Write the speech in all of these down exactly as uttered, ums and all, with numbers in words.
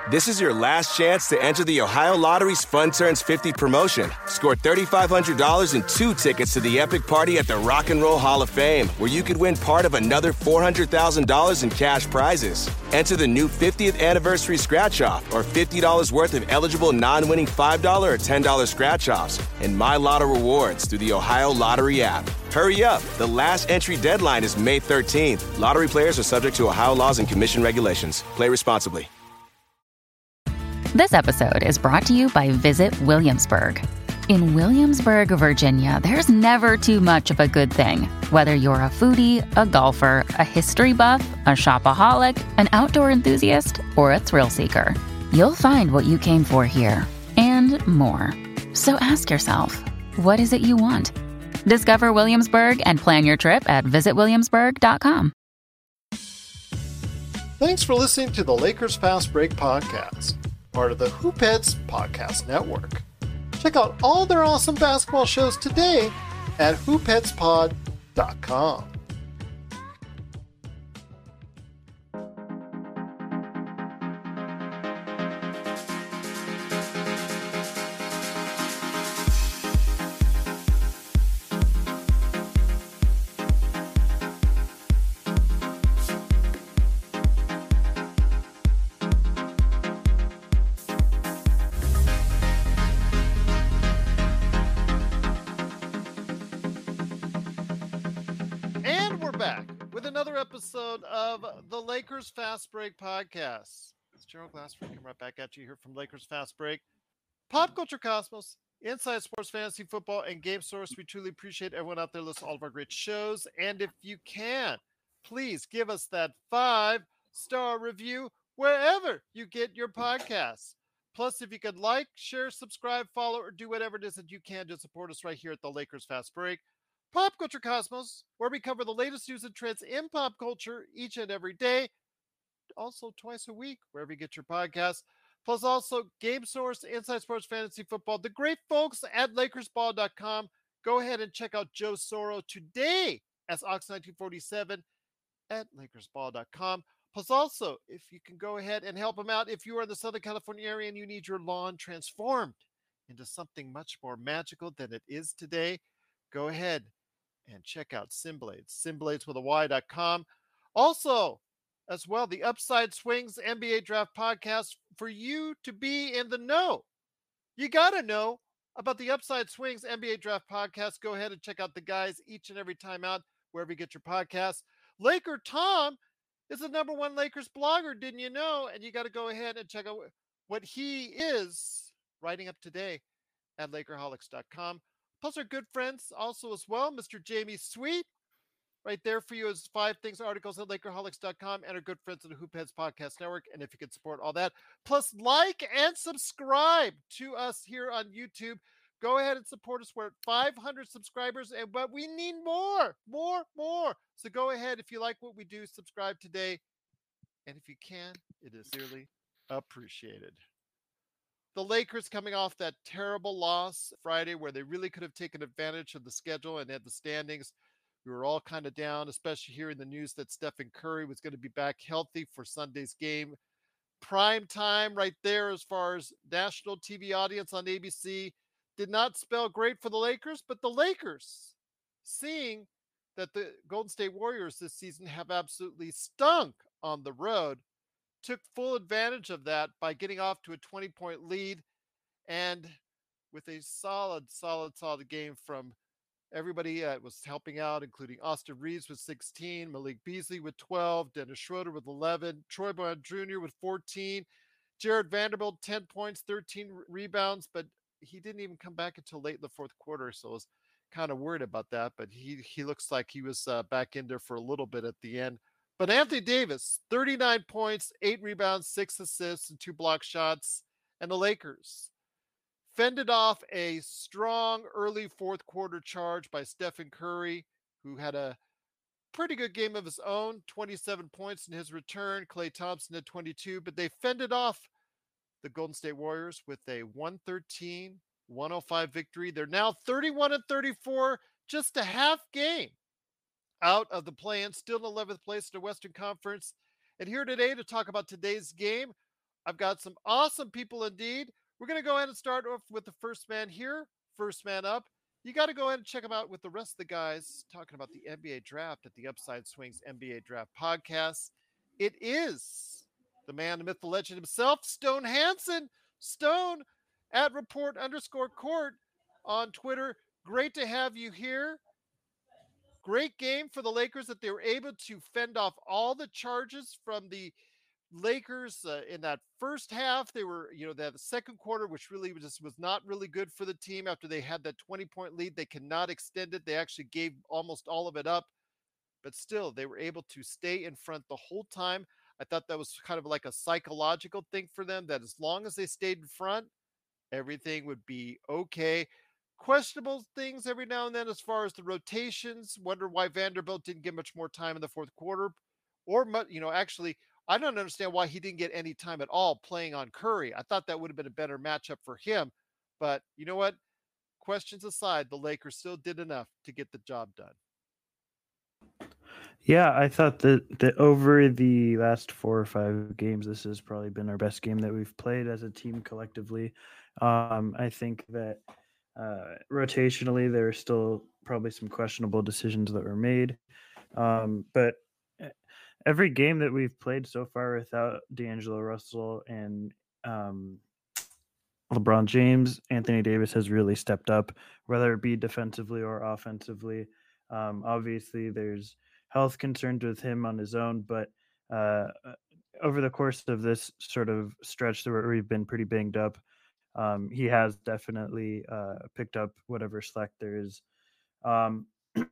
This is your last chance to enter the Ohio Lottery's Fun Turns fifty promotion. Score three thousand five hundred dollars and two tickets to the epic party at the Rock and Roll Hall of Fame, where you could win part of another four hundred thousand dollars in cash prizes. Enter the new fiftieth anniversary scratch-off or fifty dollars worth of eligible non-winning five dollars or ten dollars scratch-offs and My Lotto rewards through the Ohio Lottery app. Hurry up. The last entry deadline is May thirteenth. Lottery players are subject to Ohio laws and commission regulations. Play responsibly. This episode is brought to you by Visit Williamsburg. In Williamsburg, Virginia, there's never too much of a good thing. Whether you're a foodie, a golfer, a history buff, a shopaholic, an outdoor enthusiast, or a thrill seeker, you'll find what you came for here and more. So ask yourself, what is it you want? Discover Williamsburg and plan your trip at visit williamsburg dot com. Thanks for listening to the Lakers Fast Break podcast, part of the Hoopheads Podcast Network. Check out all their awesome basketball shows today at hoopheads pod dot com. Episode of the Lakers Fast Break podcast. It's Gerald Glassford coming right back at you here from Lakers Fast Break. Pop Culture Cosmos, Inside Sports Fantasy Football, and Game Source. We truly appreciate everyone out there listening to all of our great shows. And if you can, please give us that five-star review wherever you get your podcasts. Plus, if you could like, share, subscribe, follow, or do whatever it is that you can to support us right here at the Lakers Fast Break. Pop Culture Cosmos, where we cover the latest news and trends in pop culture each and every day. Also twice a week, wherever you get your podcasts. Plus also Game Source, Inside Sports Fantasy Football, the great folks at lakers ball dot com. Go ahead and check out Joe Soro today as Ox nineteen forty-seven at lakers ball dot com. Plus also, if you can go ahead and help him out, if you are in the Southern California area and you need your lawn transformed into something much more magical than it is today, go ahead and check out Simblades, simblades with a Y dot com. Also, as well, the Upside Swings N B A Draft Podcast for you to be in the know. You got to know about the Upside Swings N B A Draft Podcast. Go ahead and check out the guys each and every time out, wherever you get your podcasts. Laker Tom is the number one Lakers blogger, didn't you know? And you got to go ahead and check out what he is writing up today at lakerholics dot com. Plus our good friends also as well, Mister Jamie Sweet, right there for you as five things articles at lakerholics dot com, and our good friends at the Hoopheads Podcast Network. And if you could support all that, plus like and subscribe to us here on YouTube. Go ahead and support us. We're at five hundred subscribers, and but we need more, more, more. So go ahead, if you like what we do, subscribe today. And if you can, it is dearly appreciated. The Lakers coming off that terrible loss Friday where they really could have taken advantage of the schedule and had the standings. We were all kind of down, especially hearing the news that Stephen Curry was going to be back healthy for Sunday's game. Prime time right there as far as national T V audience on A B C. Did not spell great for the Lakers, but the Lakers, seeing that the Golden State Warriors this season have absolutely stunk on the road, took full advantage of that by getting off to a twenty-point lead, and with a solid, solid, solid game from everybody that was helping out, including Austin Reeves with sixteen, Malik Beasley with twelve, Dennis Schroeder with eleven, Troy Brown Junior with fourteen, Jared Vanderbilt ten points, thirteen rebounds, but he didn't even come back until late in the fourth quarter, so I was kind of worried about that, but he, he looks like he was uh, back in there for a little bit at the end. But Anthony Davis, thirty-nine points, eight rebounds, six assists, and two block shots. And the Lakers fended off a strong early fourth quarter charge by Stephen Curry, who had a pretty good game of his own, twenty-seven points in his return. Klay Thompson had twenty-two, but they fended off the Golden State Warriors with a one thirteen one oh five victory. They're now thirty-one and thirty-four, just a half game out of the play-in, still in eleventh place in the Western Conference. And here today to talk about today's game I've got some awesome people indeed. We're going to go ahead and start off with the first man here, first man up. You got to go ahead and check them out with the rest of the guys talking about the N B A draft at the Upside Swings N B A Draft Podcast. It is the man, the myth, the legend himself, Stone Hansen. Stone at report underscore court on Twitter. Great to have you here. Great game for the Lakers that they were able to fend off all the charges from the Lakers uh, in that first half. They were, you know, they had the second quarter, which really just was not really good for the team after they had that twenty point lead. They cannot extend it. They actually gave almost all of it up, but still they were able to stay in front the whole time. I thought that was kind of like a psychological thing for them, that as long as they stayed in front, everything would be okay. Questionable things every now and then as far as the rotations. Wonder why Vanderbilt didn't get much more time in the fourth quarter, or you know, actually, I don't understand why he didn't get any time at all playing on Curry. I thought that would have been a better matchup for him. But you know what? Questions aside, the Lakers still did enough to get the job done. Yeah, I thought that, that over the last four or five games, this has probably been our best game that we've played as a team collectively. Um, I think that uh, rotationally, there are still probably some questionable decisions that were made. Um, but every game that we've played so far without D'Angelo Russell and um, LeBron James, Anthony Davis has really stepped up, whether it be defensively or offensively. Um, obviously, there's health concerns with him on his own, but uh, over the course of this sort of stretch where we've been pretty banged up, um, he has definitely uh, picked up whatever slack there is. Um,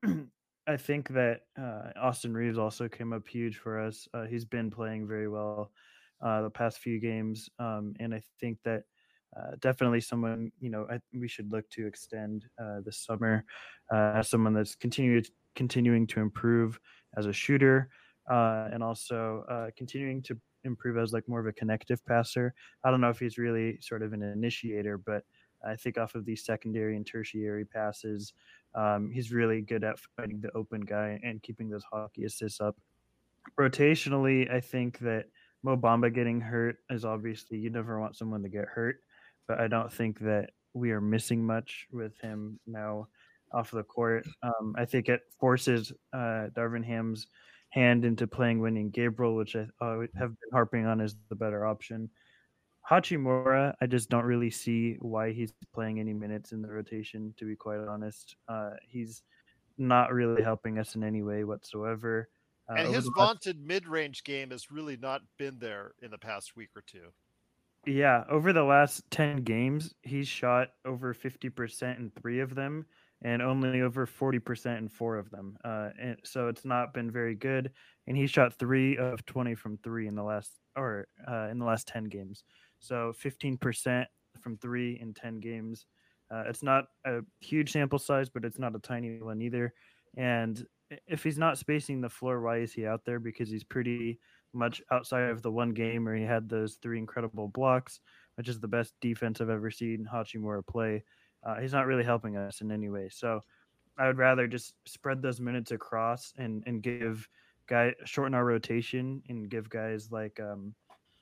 I think that uh, Austin Reeves also came up huge for us. Uh, he's been playing very well uh, the past few games, um, and I think that uh, definitely someone, you know, I, we should look to extend uh, this summer uh, as someone that's continued continuing to improve as a shooter, uh, and also uh, continuing to improve as like more of a connective passer. I don't know if he's really sort of an initiator, but I think off of these secondary and tertiary passes, um, he's really good at finding the open guy and keeping those hockey assists up. Rotationally, I think that Mo Bamba getting hurt is obviously, you never want someone to get hurt, but I don't think that we are missing much with him now off the court. Um, I think it forces uh, Darvin Ham's hand into playing Wenyen Gabriel, which I uh, have been harping on as the better option. Hachimura, I just don't really see why he's playing any minutes in the rotation, to be quite honest. Uh, he's not really helping us in any way whatsoever. Uh, and his last... vaunted mid-range game has really not been there in the past week or two. Yeah, over the last ten games, he's shot over fifty percent in three of them and only over forty percent in four of them. Uh, and so it's not been very good. And he shot three of twenty from three in the last or uh, in the last ten games. So fifteen percent from three in ten games. Uh, it's not a huge sample size, but it's not a tiny one either. And if he's not spacing the floor, why is he out there? Because he's pretty much outside of the one game where he had those three incredible blocks, which is the best defense I've ever seen Hachimura play. Uh, he's not really helping us in any way. So I would rather just spread those minutes across and, and give guy shorten our rotation and give guys like um,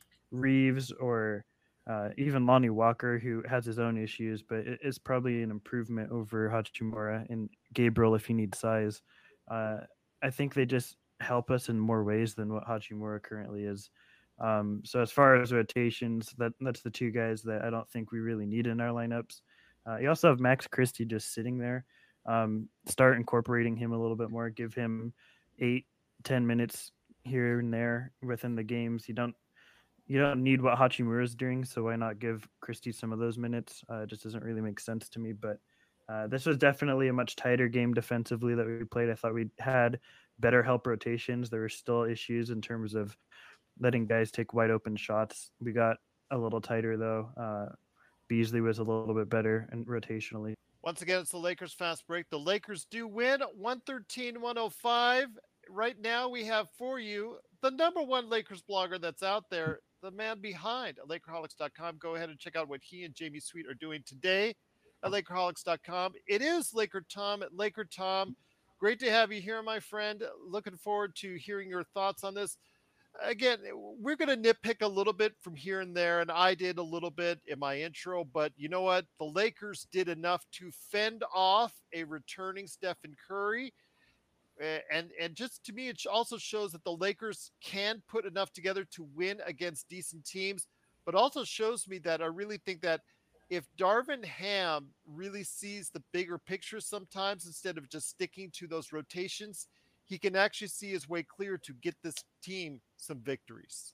Reeves or uh, even Lonnie Walker, who has his own issues, but it is probably an improvement over Hachimura and Gabriel if he needs size. Uh, I think they just help us in more ways than what Hachimura currently is. Um, so as far as rotations, that that's the two guys that I don't think we really need in our lineups. Uh, you also have Max Christie just sitting there. Um, start incorporating him a little bit more. Give him eight, ten minutes here and there within the games. You don't you don't need what Hachimura is doing, so why not give Christie some of those minutes? Uh, it just doesn't really make sense to me. But uh, this was definitely a much tighter game defensively that we played. I thought we had better help rotations. There were still issues in terms of letting guys take wide open shots. We got a little tighter though. Uh, Beasley was a little bit better and rotationally. Once again, it's the Lakers fast break. The Lakers do win one thirteen to one oh five. Right now we have for you the number one Lakers blogger that's out there, the man behind Lakerholics dot com. Go ahead and check out what he and Jamie Sweet are doing today at Lakerholics dot com. It is Laker Tom at Laker Tom. Great to have you here, my friend. Looking forward to hearing your thoughts on this. again, we're going to nitpick a little bit from here and there, and I did a little bit in my intro, but you know what? The Lakers did enough to fend off a returning Stephen Curry. A- And and just to me, it also shows that the Lakers can put enough together to win against decent teams, but also shows me that I really think that if Darvin Ham really sees the bigger picture sometimes instead of just sticking to those rotations, he can actually see his way clear to get this team some victories.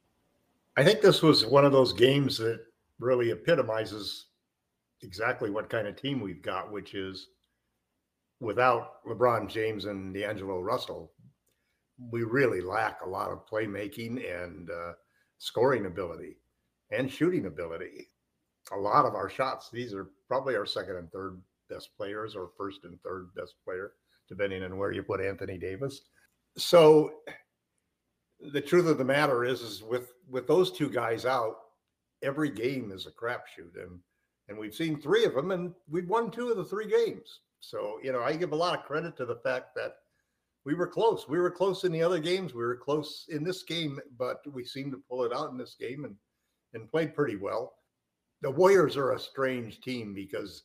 I think this was one of those games that really epitomizes exactly what kind of team we've got, which is without LeBron James and D'Angelo Russell, we really lack a lot of playmaking and uh, scoring ability and shooting ability. A lot of our shots, these are probably our second and third best players, or first and third best player, depending on where you put Anthony Davis. So the truth of the matter is, is with, with those two guys out, every game is a crapshoot. And, and we've seen three of them, and we've won two of the three games. So, you know, I give a lot of credit to the fact that we were close. We were close in the other games. We were close in this game, but we seemed to pull it out in this game and, and played pretty well. The Warriors are a strange team because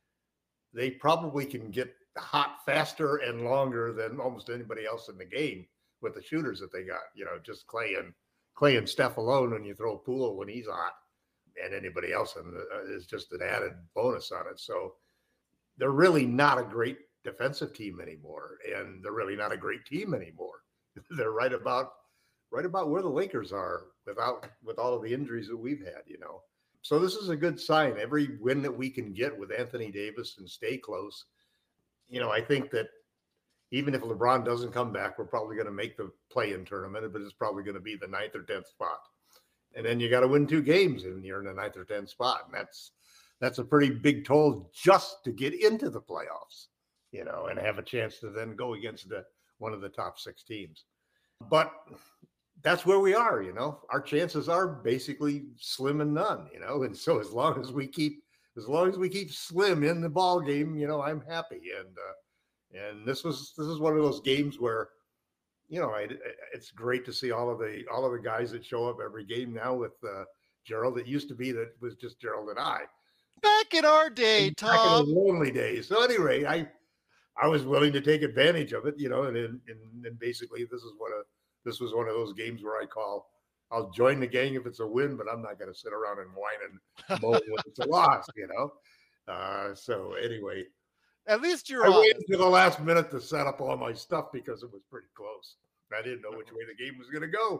they probably can get hot faster and longer than almost anybody else in the game with the shooters that they got. You know, just Clay and Clay and Steph alone when you throw Poole when he's hot, and anybody else in the, uh, is just an added bonus on it. So they're really not a great defensive team anymore, and they're really not a great team anymore. They're right about right about where the Lakers are without with all of the injuries that we've had, you know. So this is a good sign. Every win that we can get with Anthony Davis and stay close, you know, I think that even if LeBron doesn't come back, we're probably going to make the play-in tournament, but it's probably going to be the ninth or tenth spot. And then you got to win two games and you're in the ninth or tenth spot. And that's that's a pretty big toll just to get into the playoffs, you know, and have a chance to then go against the one of the top six teams. But that's where we are, you know. Our chances are basically slim and none, you know. And so as long as we keep, as long as we keep slim in the ball game, you know, I'm happy. And uh, and this was this is one of those games where, you know, I, it's great to see all of the all of the guys that show up every game now with uh, Gerald. It used to be that it was just Gerald and I. Back in our day, Back Tom. in the lonely days. So anyway, I I was willing to take advantage of it, you know, and and, and basically this is what a this was one of those games where I call, I'll join the gang if it's a win, but I'm not going to sit around and whine and moan when it's a loss, you know. Uh, so anyway, At least you're I honest. waited to the last minute to set up all my stuff because it was pretty close. I didn't know which way the game was going to go.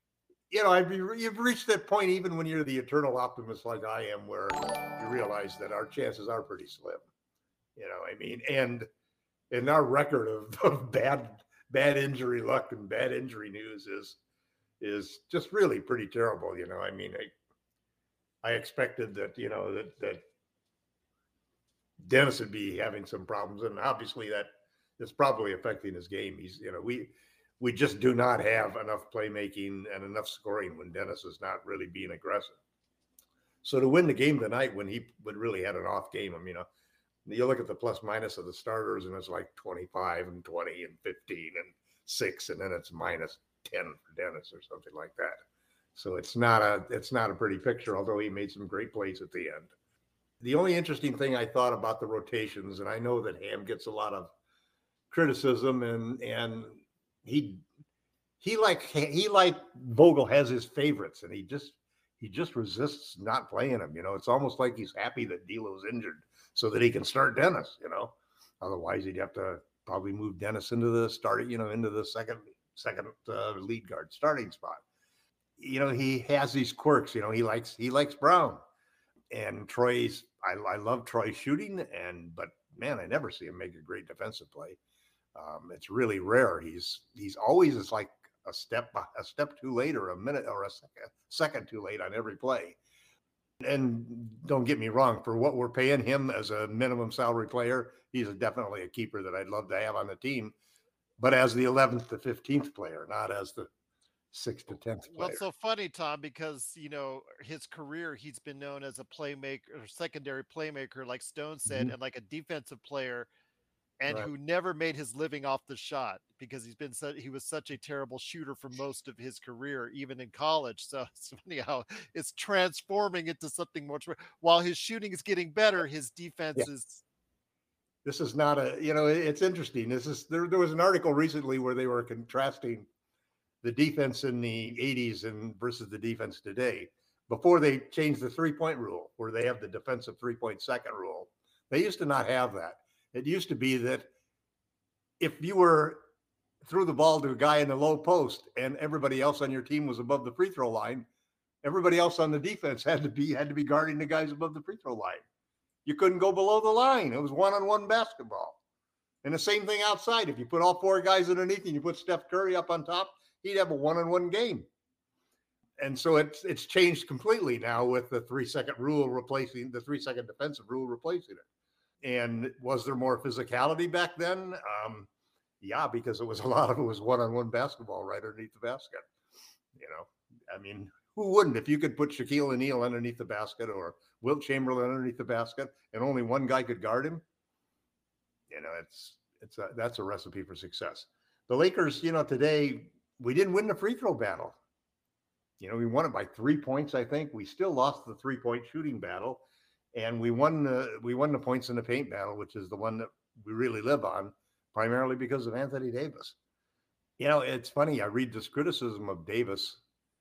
You know, I'd be, you've reached that point even when you're the eternal optimist like I am, where you realize that our chances are pretty slim. You know, I mean, and and our record of, of bad bad injury luck and bad injury news is is just really pretty terrible. You know, I mean, I I expected that, you know, that that Dennis would be having some problems, and obviously that is probably affecting his game. He's, you know, we we just do not have enough playmaking and enough scoring when Dennis is not really being aggressive. So to win the game tonight when he would really had an off game, I mean, you know, you look at the plus minus of the starters and it's like twenty-five and twenty and fifteen and six, and then it's minus ten for Dennis or something like that. So it's not a it's not a pretty picture, although he made some great plays at the end. The only interesting thing I thought about the rotations, and I know that Ham gets a lot of criticism, and and he he like he like Vogel has his favorites, and he just he just resists not playing him. You know, it's almost like he's happy that D'Lo's injured so that he can start Dennis. You know, otherwise he'd have to probably move Dennis into the start, you know, into the second second uh, lead guard starting spot. You know, he has these quirks. You know, he likes he likes Brown. And Troy's, I, I love Troy shooting, and but man, I never see him make a great defensive play. Um, it's really rare. He's he's always it's like a step a step too late, or a minute or a second second too late on every play. And don't get me wrong, for what we're paying him as a minimum salary player, he's a, definitely a keeper that I'd love to have on the team. But as the eleventh to fifteenth player, not as the sixth to tenth player. Well, it's so funny, Tom, because, you know, his career, he's been known as a playmaker or secondary playmaker, like Stone said, Mhm. and like a defensive player. and right. who never made his living off the shot because he's been such, he was such a terrible shooter for most of his career, even in college. So it's funny how it's transforming into something much more. While his shooting is getting better, his defense yeah. is. This is not a, you know, it's interesting. This is there. There was an article recently where they were contrasting the defense in the eighties and versus the defense today. Before they changed the three-point rule, where they have the defensive three-point second rule, they used to not have that. It used to be that if you were threw the ball to a guy in the low post and everybody else on your team was above the free throw line, everybody else on the defense had to be had to be guarding the guys above the free throw line. You couldn't go below the line. It was one-on-one basketball. And the same thing outside. If you put all four guys underneath and you put Steph Curry up on top, he'd have a one-on-one game. And so it's it's changed completely now with the three-second rule replacing the three-second defensive rule replacing it. And was there more physicality back then? Um, yeah, because it was a lot of it was one-on-one basketball right underneath the basket. You know, I mean, who wouldn't? If you could put Shaquille O'Neal underneath the basket or Wilt Chamberlain underneath the basket and only one guy could guard him, you know, it's it's a, that's a recipe for success. The Lakers, you know, today we didn't win the free throw battle. You know, we won it by three points, I think. We still lost the three-point shooting battle, and we won the we won the points in the paint battle, which is the one that we really live on, primarily because of Anthony Davis. You know, it's funny. I read this criticism of Davis,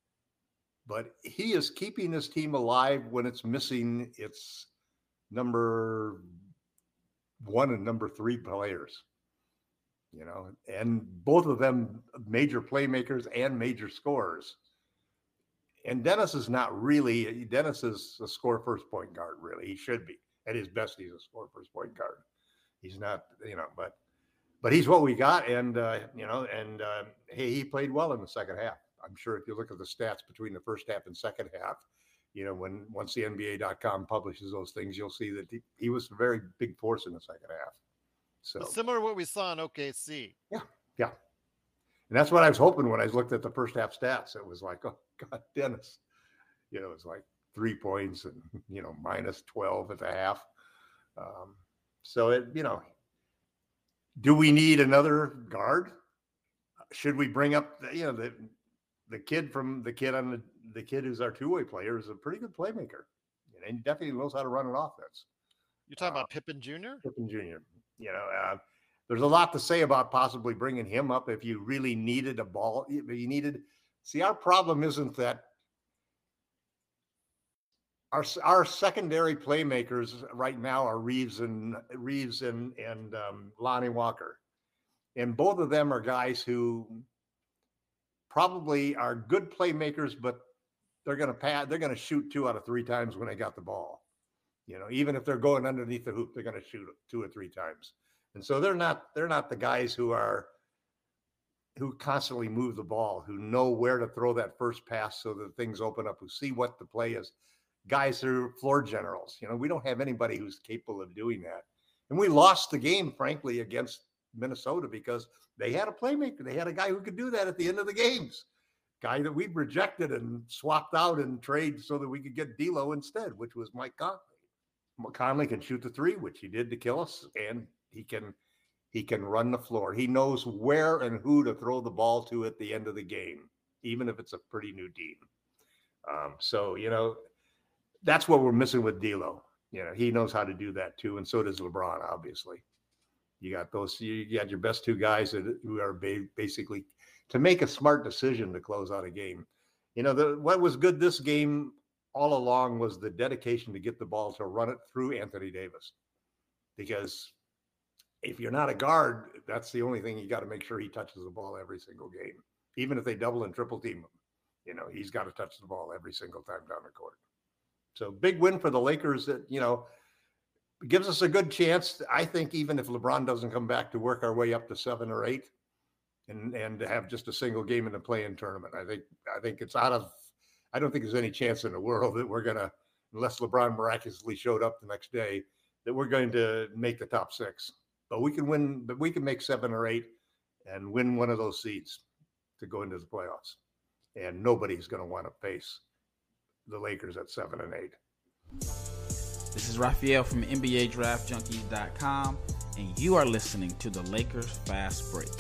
but he is keeping this team alive when it's missing its number one and number three players. You know, and both of them major playmakers and major scorers. And Dennis is not really, Dennis is a score first point guard, really. He should be. At his best, he's a score first point guard. He's not, you know, but but he's what we got. And, uh, you know, and uh, hey, he played well in the second half. I'm sure if you look at the stats between the first half and second half, you know, when once the N B A dot com publishes those things, you'll see that he, he was a very big force in the second half. So similar to what we saw in O K C. Yeah, yeah. And that's what I was hoping when I looked at the first half stats. It was like, oh, God, Dennis. You know, it's like three points and, you know, minus twelve at the half. Um, so, it, you know, do we need another guard? Should we bring up, the, you know, the the kid from the kid on the, the kid who's our two-way player is a pretty good playmaker. And he definitely knows how to run an offense. You're talking uh, about Pippen Junior? Pippen Junior You know, uh, there's a lot to say about possibly bringing him up if you really needed a ball. You needed, see, our problem isn't that our our secondary playmakers right now are Reeves and Reeves and and um, Lonnie Walker, and both of them are guys who probably are good playmakers, but they're going to pad, they're going to shoot two out of three times when they got the ball. You know, even if they're going underneath the hoop, they're going to shoot two or three times. And so they're not they're not the guys who are who constantly move the ball, who know where to throw that first pass so that things open up, who see what the play is. Guys who are floor generals. You know, we don't have anybody who's capable of doing that. And we lost the game, frankly, against Minnesota because they had a playmaker. They had a guy who could do that at the end of the games. Guy that we rejected and swapped out and trade so that we could get D'Lo instead, which was Mike Conley. Conley can shoot the three, which he did to kill us, and he can he can run the floor. He knows where and who to throw the ball to at the end of the game, even if it's a pretty new team. Um, so, you know, that's what we're missing with D'Lo. You know, he knows how to do that too, and so does LeBron, obviously. You got those, you got your best two guys that, who are ba- basically to make a smart decision to close out a game. You know, the, what was good this game all along was the dedication to get the ball to run it through Anthony Davis. Because if you're not a guard, that's the only thing you got to make sure he touches the ball every single game. Even if they double and triple team him, you know, he's got to touch the ball every single time down the court. So big win for the Lakers that, you know, gives us a good chance. I think even if LeBron doesn't come back, to work our way up to seven or eight and, and to have just a single game in the play-in tournament. I think, I think it's out of, I don't think there's any chance in the world that we're going to, unless LeBron miraculously showed up the next day, that we're going to make the top six. But we can win, but we can make seven or eight and win one of those seeds to go into the playoffs. And nobody's going to want to face the Lakers at seven and eight. This is Raphael from N B A Draft Junkies dot com. and you are listening to the Lakers Fast Break.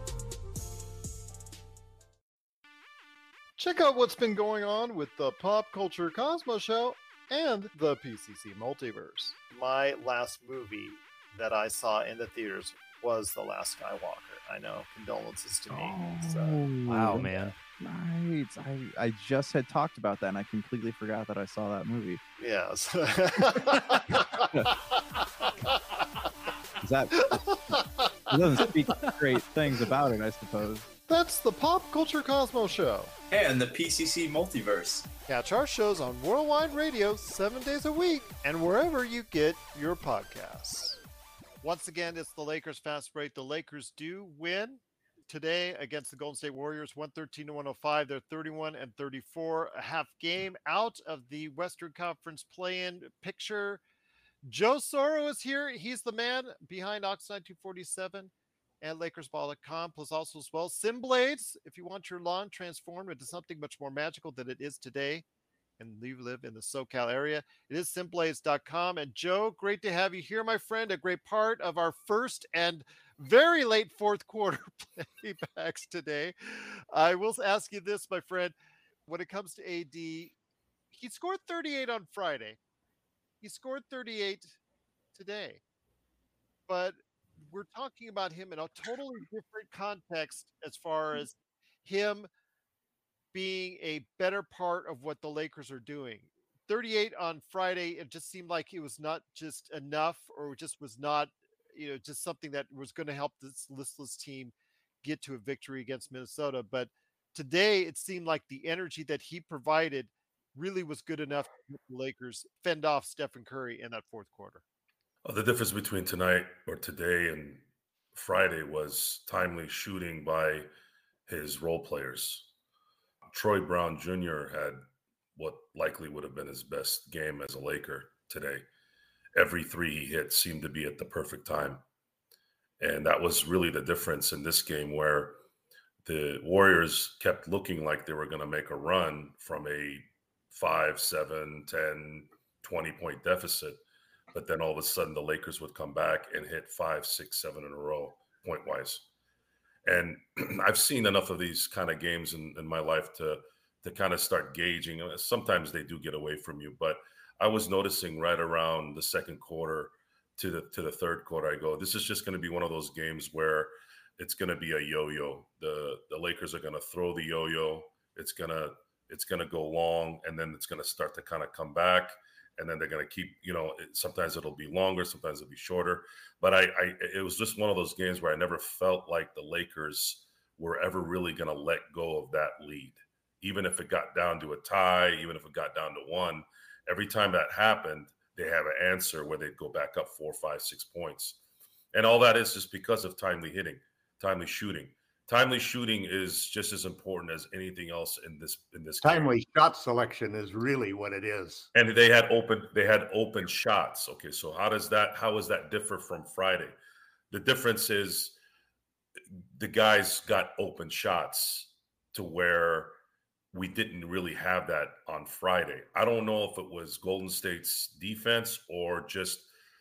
Check out what's been going on with the Pop Culture Cosmos Show and the P C C Multiverse. My last movie that I saw in the theaters was The Last Skywalker. I know, condolences to me. Oh, So, wow, man. Right. I, I just had talked about that, and I completely forgot that I saw that movie. yes. Is that it doesn't speak great things about it, I suppose. That's the Pop Culture Cosmos Show. And the P C C Multiverse. Catch our shows on Worldwide Radio seven days a week and wherever you get your podcasts. Once again, it's the Lakers Fast Break. The Lakers do win today against the Golden State Warriors, one thirteen to one oh five. They're thirty-one and thirty-four, a half game out of the Western Conference play-in picture. Joe Soro is here. He's the man behind Oxnard two forty-seven and Lakers Ball dot com, plus also as well Sim Blades, if you want your lawn transformed into something much more magical than it is today, and you live in the SoCal area, it is sim blades dot com. And Joe, great to have you here, my friend. A great part of our first and very late fourth quarter playbacks today. I will ask you this, my friend. When it comes to A D, he scored thirty-eight on Friday. He scored thirty-eight today. But we're talking about him in a totally different context as far as him being a better part of what the Lakers are doing. thirty-eight on Friday, it just seemed like it was not just enough, or it just was not, you know, just something that was going to help this listless team get to a victory against Minnesota. But today, it seemed like the energy that he provided really was good enough to make the Lakers fend off Stephen Curry in that fourth quarter. Well, the difference between tonight or today and Friday was timely shooting by his role players. Troy Brown Junior had what likely would have been his best game as a Laker today. Every three he hit seemed to be at the perfect time. And that was really the difference in this game, where the Warriors kept looking like they were going to make a run from a five, seven, ten, twenty point deficit. But then all of a sudden the Lakers would come back and hit five, six, seven in a row point wise. And I've seen enough of these kind of games in, in my life to to kind of start gauging. Sometimes they do get away from you, but I was noticing right around the second quarter to the to the third quarter, I go, this is just going to be one of those games where it's going to be a yo-yo. The the Lakers are going to throw the yo-yo. It's gonna it's gonna go long, and then it's going to start to kind of come back. And then they're going to keep, you know, sometimes it'll be longer, sometimes it'll be shorter. But I, I, it was just one of those games where I never felt like the Lakers were ever really going to let go of that lead. Even if it got down to a tie, even if it got down to one, every time that happened, they have an answer where they'd go back up four, five, six points. And all that is just because of timely hitting, timely shooting. Timely shooting is just as important as anything else in this in this game. Timely shot selection is really what it is. And they had open they had open shots. Okay, so how does that how does that differ from Friday? The difference is the guys got open shots to where we didn't really have that on Friday. I don't know if it was Golden State's defense or just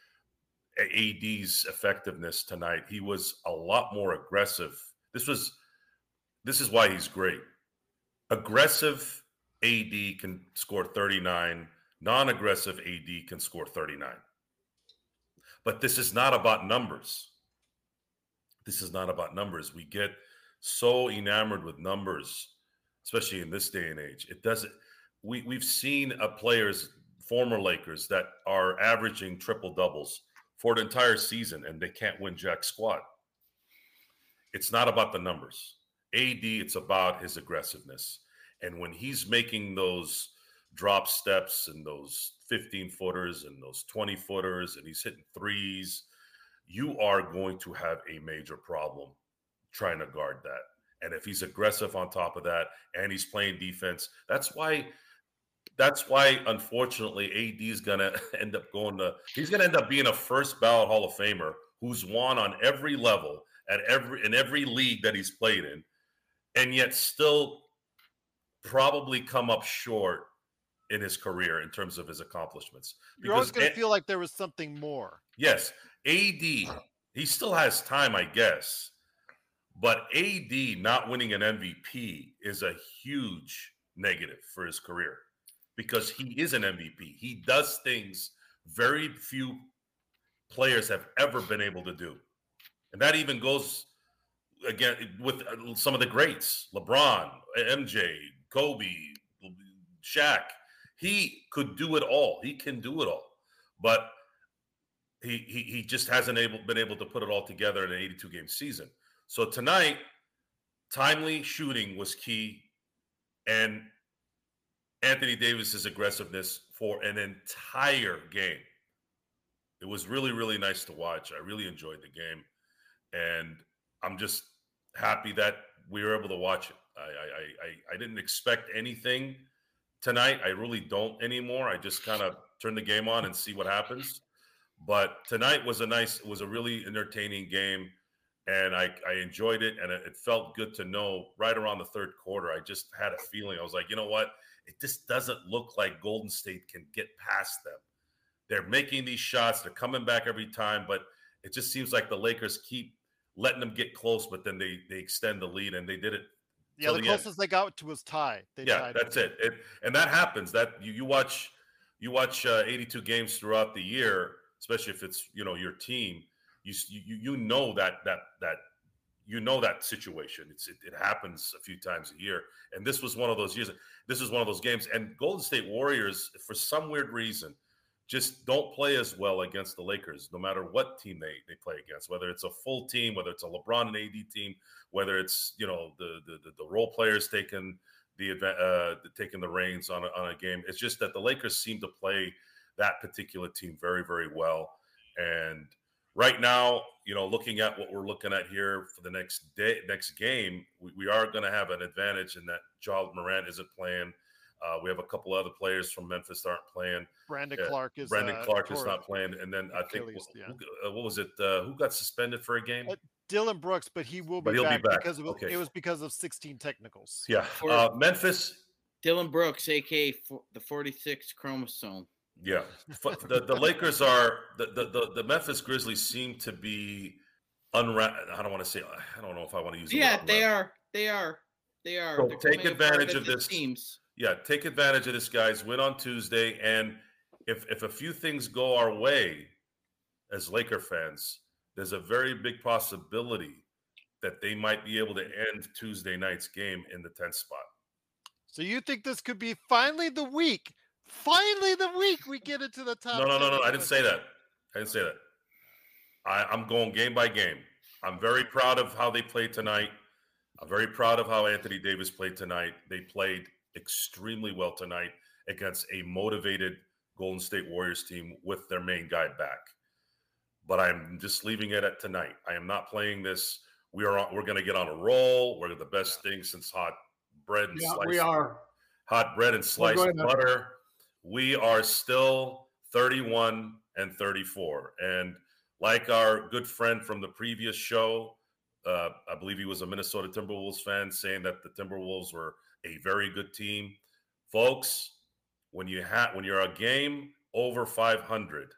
A D's effectiveness tonight. He was a lot more aggressive. This was, this is why he's great. Aggressive A D can score thirty-nine. Non-aggressive A D can score thirty-nine. But this is not about numbers. This is not about numbers. We get so enamored with numbers, especially in this day and age. It doesn't. We we've seen a players, former Lakers, that are averaging triple doubles for the entire season, and they can't win jack squat. It's not about the numbers. A D, it's about his aggressiveness. And when he's making those drop steps and those fifteen footers and those twenty footers and he's hitting threes, you are going to have a major problem trying to guard that. And if he's aggressive on top of that and he's playing defense, that's why that's why unfortunately A D is going to end up going to he's going to end up being a first ballot Hall of Famer who's won on every level at every in every league that he's played in, and yet still probably come up short in his career in terms of his accomplishments. You're always going to feel like there was something more. Yes, A D He still has time, I guess. But A D not winning an M V P is a huge negative for his career because he is an M V P. He does things very few players have ever been able to do. And that even goes again with some of the greats, LeBron, M J, Kobe, Shaq. He could do it all. He can do it all. But he he, he just hasn't able, been able to put it all together in an eighty-two game season. So tonight, timely shooting was key, and Anthony Davis's aggressiveness for an entire game. It was really, really nice to watch. I really enjoyed the game, and I'm just happy that we were able to watch it. I I I, I didn't expect anything tonight. I really don't anymore. I just kind of turn the game on and see what happens. But tonight was a nice, was a really entertaining game. And I, I enjoyed it, and it, it felt good to know right around the third quarter. I just had a feeling. I was like, you know what? It just doesn't look like Golden State can get past them. They're making these shots. They're coming back every time, but it just seems like the Lakers keep letting them get close, but then they they extend the lead, and they did it. Yeah, the, the closest end. they got to was tie. They yeah, tied that's it. it. And that happens. That you, you watch you watch uh, eighty-two games throughout the year, especially if it's you know your team. You you you know that that that you know that situation. It's it, it happens a few times a year, and this was one of those years. This is one of those games. And Golden State Warriors, for some weird reason, just don't play as well against the Lakers, no matter what team they they play against. Whether it's a full team, whether it's a LeBron and A D team, whether it's you know the the the, the role players taking the uh, taking the reins on a, on a game. It's just that the Lakers seem to play that particular team very very well, and right now, you know, looking at what we're looking at here for the next day, next game, we, we are going to have an advantage in that Ja Morant isn't playing. Uh, we have a couple other players from Memphis that aren't playing. Brandon uh, Clark is Brandon uh, Clark is not playing, and then I think Achilles, who, yeah. who, uh, what was it? Uh, who got suspended for a game? Uh, Dylan Brooks, but he will be, But he'll be back, back. because it was, Okay. it was because of sixteen technicals. Yeah, uh, Memphis. Dylan Brooks, aka for the forty-sixth chromosome. Yeah, the the Lakers are the the the, the Memphis Grizzlies seem to be unwrapped. I don't want to say. I don't know if I want to use. The Yeah, word they unwrapped. are. They are. They are. So They're take coming apart advantage as of the this. Teams. Yeah, take advantage of this, guys. Win on Tuesday, and if if a few things go our way, as Laker fans, there's a very big possibility that they might be able to end Tuesday night's game in the tenth spot. So you think this could be finally the week? Finally, the week we get into the top. No, no, no, ten. no. I didn't say that. I didn't say that. I, I'm going game by game. I'm very proud of how they played tonight. I'm very proud of how Anthony Davis played tonight. They played extremely well tonight against a motivated Golden State Warriors team with their main guy back. But I'm just leaving it at tonight. I am not playing this. We are on, we're going to get on a roll. We're the best thing since hot bread and Yeah, sliced we are. hot bread and sliced We're going to- butter. We are still thirty-one and thirty-four. And like our good friend from the previous show, uh, I believe he was a Minnesota Timberwolves fan, saying that the Timberwolves were a very good team. Folks, when you have when you're a game over five hundred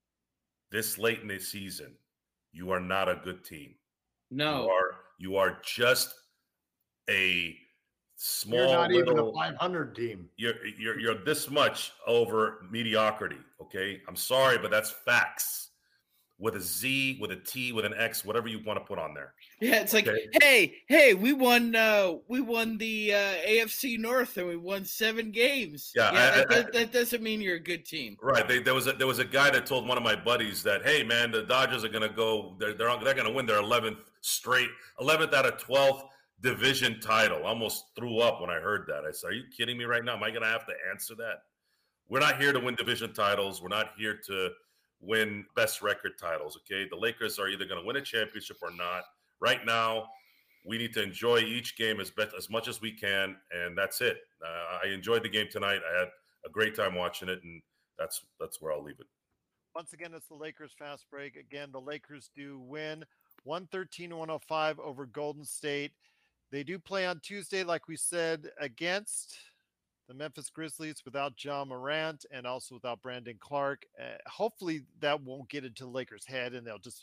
this late in the season, you are not a good team. No. You are you are just a small You're not even little a five hundred team. you're you're you're this much over mediocrity. Okay, I'm sorry, but that's facts. With a Z, with a T, with an X, whatever you want to put on there. Yeah, it's like, Okay. hey, hey, we won. Uh, we won the uh, A F C North, and we won seven games. Yeah, yeah I- that, I- that, that doesn't mean you're a good team. Right. They, there was a, there was a guy that told one of my buddies that, hey man, the Dodgers are going to go. They're they're, they're going to win their eleventh straight, eleventh out of twelfth division title. I almost threw up when I heard that. I said, are you kidding me right now? Am I going to have to answer that? We're not here to win division titles. We're not here to win best record titles. Okay, the Lakers are either going to win a championship or not. Right now, we need to enjoy each game as best, as much as we can, and that's it. Uh, I enjoyed the game tonight. I had a great time watching it, and that's that's where I'll leave it. Once again, it's the Lakers fast break. Again, the Lakers do win one thirteen to one oh five over Golden State. They do play on Tuesday, like we said, against the Memphis Grizzlies without Ja Morant and also without Brandon Clark. Uh, hopefully that won't get into the Lakers' head and they'll just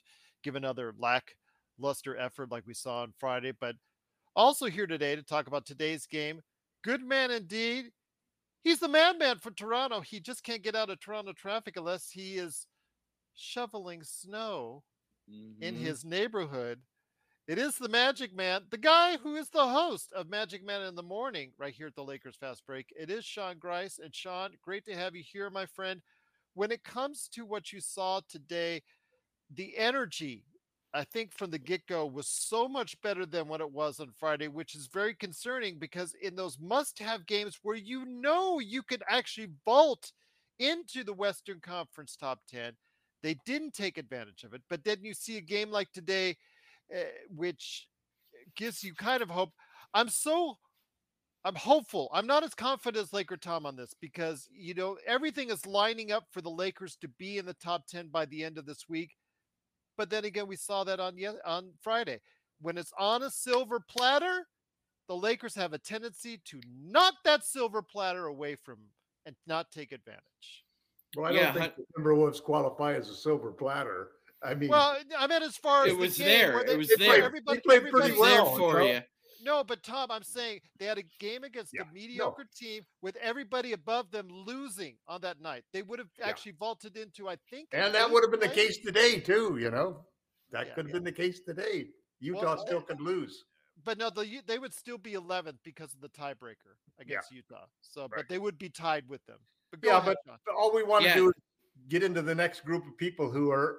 give another lackluster effort like we saw on Friday. But also here today to talk about today's game. Good man indeed. He's the madman for Toronto. He just can't get out of Toronto traffic unless he is shoveling snow mm-hmm. in his neighborhood. It is the Magic Man, the guy who is the host of Magic Man in the Morning right here at the Lakers Fast Break. It is Sean Grice. And Sean, great to have you here, my friend. When it comes to what you saw today, the energy, I think from the get-go was so much better than what it was on Friday, which is very concerning because in those must-have games where you know you could actually vault into the Western Conference top ten, they didn't take advantage of it. But then you see a game like today, uh, which gives you kind of hope. I'm so, I'm hopeful. I'm not as confident as Laker Tom on this because, you know, everything is lining up for the Lakers to be in the top ten by the end of this week. But then again, we saw that on on Friday. When it's on a silver platter, the Lakers have a tendency to knock that silver platter away from and not take advantage. Well, I yeah, don't think the Timberwolves qualify as a silver platter. I mean, well, I meant as far as it was the there. They, it was there. Everybody, they played everybody pretty well there for you. No, but Tom, I'm saying they had a game against yeah, a mediocre no. team with everybody above them losing on that night. They would have yeah. actually vaulted into, I think. And that would have been the case today, too, you know. That yeah, could have yeah. been the case today. Utah well, still they, could lose. But no, the, they would still be eleventh because of the tiebreaker against yeah. Utah. So, right. But they would be tied with them. But yeah, ahead, but John. all we want to do is get into the next group of people who are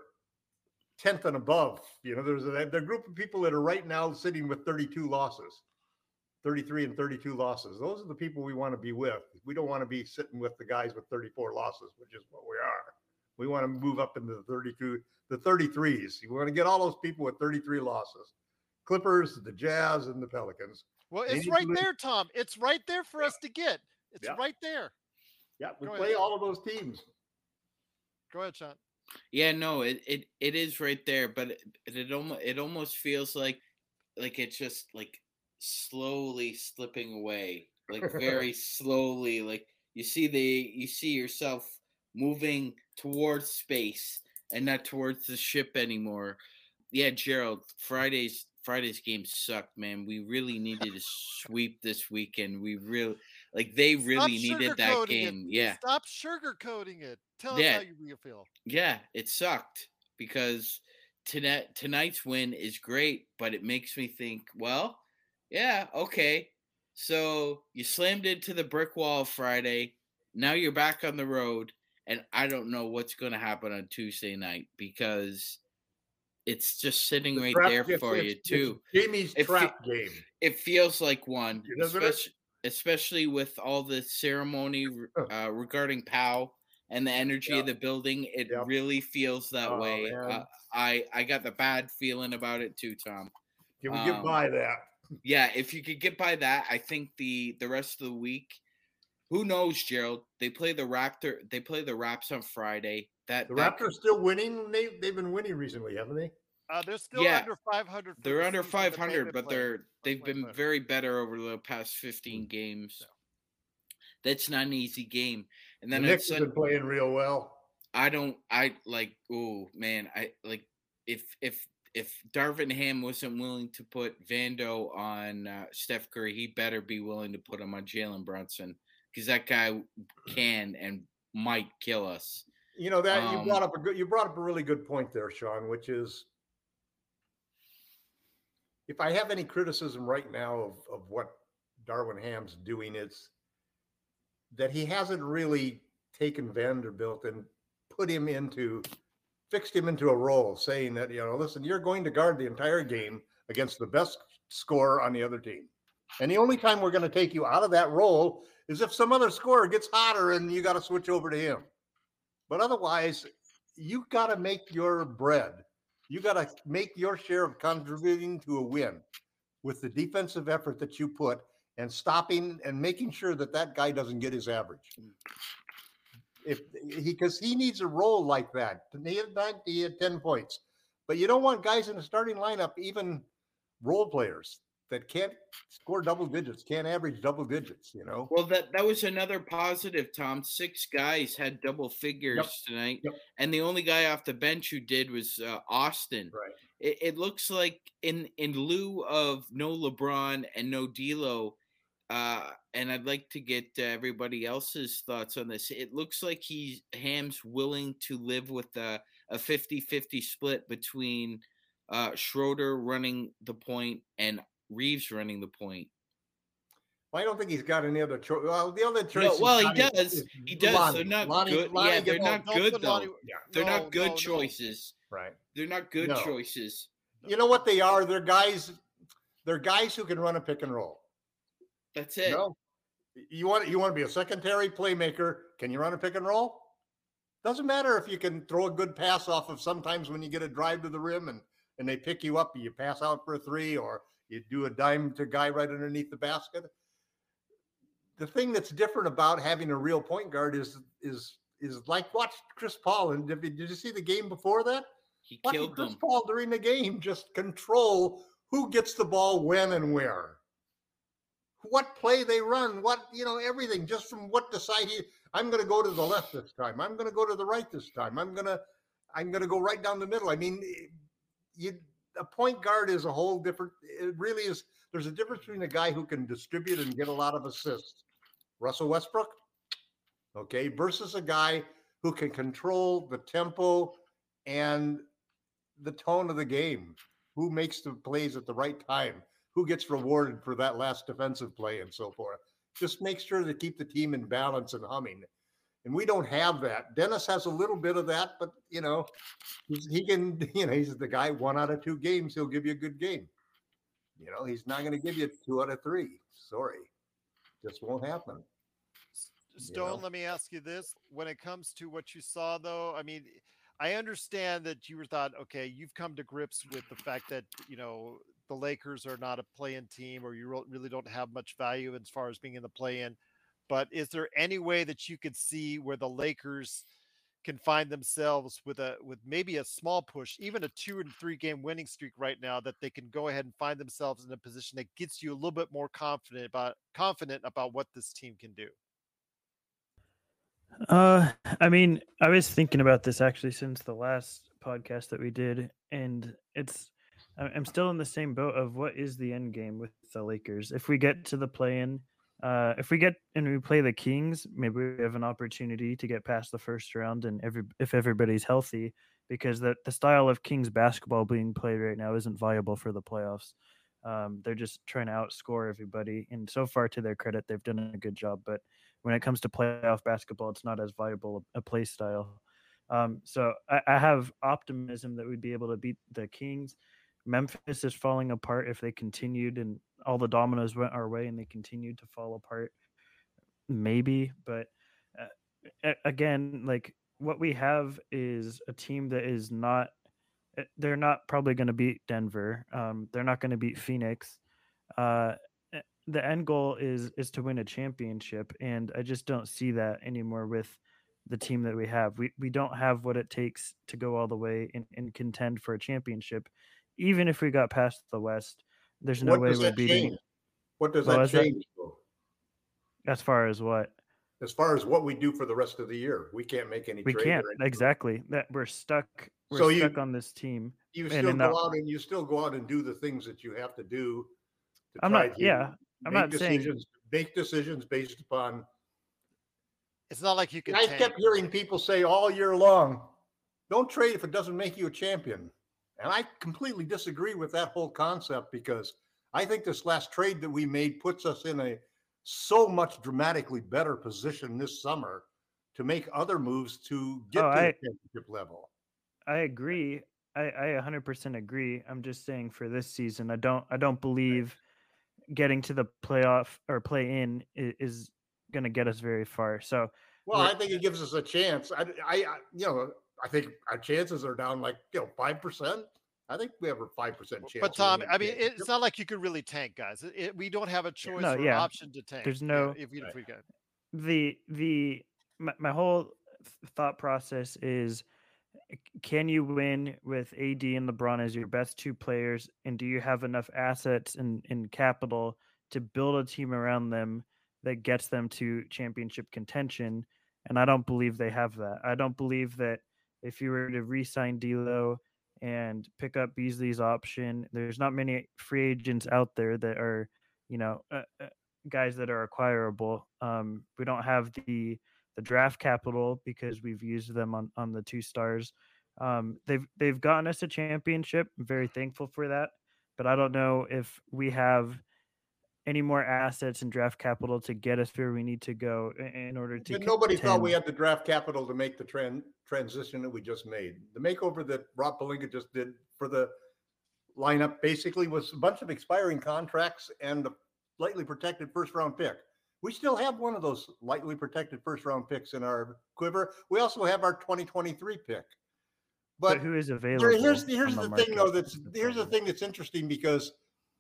tenth and above. You know, there's a, a group of people that are right now sitting with thirty-two losses, thirty-three and thirty-two losses. Those are the people we want to be with. We don't want to be sitting with the guys with thirty-four losses, which is what we are. We want to move up into the thirty-two, the thirty-threes. You want to get all those people with thirty-three losses. Clippers, the Jazz, and the Pelicans. Well, it's right there, Tom. It's right there for yeah. us to get. It's yeah. right there. Yeah, we Go play ahead. all of those teams. Go ahead, Sean. Yeah, no, it, it, it is right there, but it, it almost it almost feels like like it's just like slowly slipping away, like very slowly. Like you see the you see yourself moving towards space and not towards the ship anymore. Yeah, Gerald, Friday's Friday's game sucked, man. We really needed to sweep this weekend. We really like they really Stop needed that game. It. Yeah. Stop sugarcoating it. Tell yeah. us how you feel. Yeah, it sucked because tonight tonight's win is great, but it makes me think, well, yeah, okay. So you slammed into the brick wall Friday. Now you're back on the road. And I don't know what's going to happen on Tuesday night because it's just sitting the right there gets, for you, too. Jamie's it trap fe- game. It feels like one, especially, especially with all the ceremony uh, regarding Powell and the energy yeah. of the building. It yep. really feels that oh, way. Uh, I, I got the bad feeling about it, too, Tom. Can we um, get by that? Yeah, if you could get by that, I think the, the rest of the week – who knows, Gerald? They play the Raptor. They play the Raps on Friday. That the that, Raptors still winning. They they've been winning recently, haven't they? Uh, they're still yeah, under five hundred. They're under five hundred, but they're they've been very better over the past fifteen games. Yeah. That's not an easy game. And then the Knicks have been playing real well. I don't. I like. Oh man, I like if if. If Darvin Ham wasn't willing to put Vando on uh, Steph Curry, he better be willing to put him on Jalen Brunson. Because that guy can and might kill us. You know that um, you brought up a good, you brought up a really good point there, Sean. Which is, if I have any criticism right now of, of what Darvin Ham's doing, it's that he hasn't really taken Vanderbilt and put him into, fixed him into a role, saying that you know, listen, you're going to guard the entire game against the best scorer on the other team, and the only time we're going to take you out of that role is if some other scorer gets hotter and you got to switch over to him. But otherwise, you got to make your bread. You got to make your share of contributing to a win with the defensive effort that you put and stopping and making sure that that guy doesn't get his average. If he, because he needs a role like that. He had, he had ten points. But you don't want guys in the starting lineup, even role players, that can't score double digits, can't average double digits, you know? Well, that, that was another positive, Tom. Six guys had double figures yep. tonight. Yep. And the only guy off the bench who did was uh, Austin. Right. it, it looks like in in lieu of no LeBron and no D'Lo, uh, and I'd like to get uh, everybody else's thoughts on this. It looks like he's Ham's willing to live with a, a fifty-fifty split between uh, Schroeder running the point and Reeves running the point. Well, I don't think he's got any other choice. Well, the other choice. No, well, he is, does. is he does. Lonnie. They're not Lonnie, good. Lonnie yeah, they're gets- not don't good put though. Lonnie- Yeah. They're No, not good no, no. choices. Right. They're not good No. choices. You know what they are? They're guys. They're guys who can run a pick and roll. That's it. You know? You want you want to be a secondary playmaker? Can you run a pick and roll? Doesn't matter if you can throw a good pass off of. Sometimes when you get a drive to the rim and and they pick you up, you pass out for a three, or you do a dime to guy right underneath the basket. The thing that's different about having a real point guard is is is like watch Chris Paul. And did, did you see the game before that? He Watching killed Chris them. Paul during the game just control who gets the ball when and where. What play they run, what, you know, everything just from what decide he, I'm going to go to the left this time. I'm going to go to the right this time. I'm going to, I'm going to go right down the middle. I mean, you, a point guard is a whole different, it really is. There's a difference between a guy who can distribute and get a lot of assists. Russell Westbrook, okay, versus a guy who can control the tempo and the tone of the game, who makes the plays at the right time, who gets rewarded for that last defensive play and so forth. Just make sure to keep the team in balance and humming. And we don't have that. Dennis has a little bit of that, but, you know, he's, he can, you know, he's the guy, one out of two games, he'll give you a good game. You know, he's not going to give you two out of three. Sorry. Just won't happen. Stone, know? let me ask you this. When it comes to what you saw, though, I mean, I understand that you were thought, okay, you've come to grips with the fact that, you know, the Lakers are not a play-in team, or you really don't have much value as far as being in the play-in. But is there any way that you could see where the Lakers can find themselves with a with maybe a small push, even a two and three game winning streak right now, that they can go ahead and find themselves in a position that gets you a little bit more confident about confident about what this team can do? Uh, I mean, I was thinking about this actually since the last podcast that we did, and it's I- I'm still in the same boat of what is the end game with the Lakers. If we get to the play-in, uh, if we get and we play the Kings, maybe we have an opportunity to get past the first round, and every if everybody's healthy, because the the style of Kings basketball being played right now isn't viable for the playoffs. Um, they're just trying to outscore everybody, and so far, to their credit, they've done a good job. But when it comes to playoff basketball, it's not as viable a, a play style. Um, so I, I have optimism that we'd be able to beat the Kings. Memphis is falling apart if they continued and all the dominoes went our way and they continued to fall apart. Maybe, but uh, again, like what we have is a team that is not. They're not probably going to beat Denver. Um, they're not going to beat Phoenix. Uh, the end goal is is to win a championship, and I just don't see that anymore with the team that we have. We we don't have what it takes to go all the way and, and contend for a championship. Even if we got past the West, there's no What way does we're that beating. change? What does Well, that is that- change? though? As far as what? As far as what we do for the rest of the year, we can't make any. We trade can't or anything. exactly that we're stuck. We're So you- stuck on this team. You and still in go that- out and you still go out and do the things that you have to do. To I'm try not- to yeah, I'm make not saying- decisions, make decisions based upon. It's not like you can. I tank. kept hearing people say all year long, "Don't trade if it doesn't make you a champion," and I completely disagree with that whole concept, because I think this last trade that we made puts us in a so much dramatically better position this summer to make other moves to get Oh, to I- the championship level. I agree. I, I one hundred percent agree. I'm just saying for this season, I don't I don't believe getting to the playoff or play in is, is going to get us very far. So Well, we're- I think it gives us a chance. I, I, I, you know, I think our chances are down like you know five percent. I think we have a five percent chance. But of Tom, winning I the mean, championship. it's not like you could really tank, guys. It, it- we don't have a choice No, or yeah. option to tank. There's yeah, no- if, we- if we got. the the my, my whole th- thought process is, can you win with A D and LeBron as your best two players, and do you have enough assets and, and capital to build a team around them that gets them to championship contention? And I don't believe they have that. I don't believe that if you were to re-sign D'Lo and pick up Beasley's option. There's not many free agents out there that are, you know, uh, uh, guys that are acquirable. Um, we don't have the the draft capital because we've used them on, on the two stars. Um, they've they've gotten us a championship. I'm very thankful for that. But I don't know if we have any more assets and draft capital to get us where we need to go in order to. But nobody contend. thought we had the draft capital to make the tran- transition that we just made. The makeover that Rob Pelinka just did for the lineup basically was a bunch of expiring contracts and a lightly protected first round pick. We still have one of those lightly protected first round picks in our quiver. We also have our twenty twenty-three pick. But, but who is available? Here's, here's the, the thing, though. That's here's the thing that's interesting, because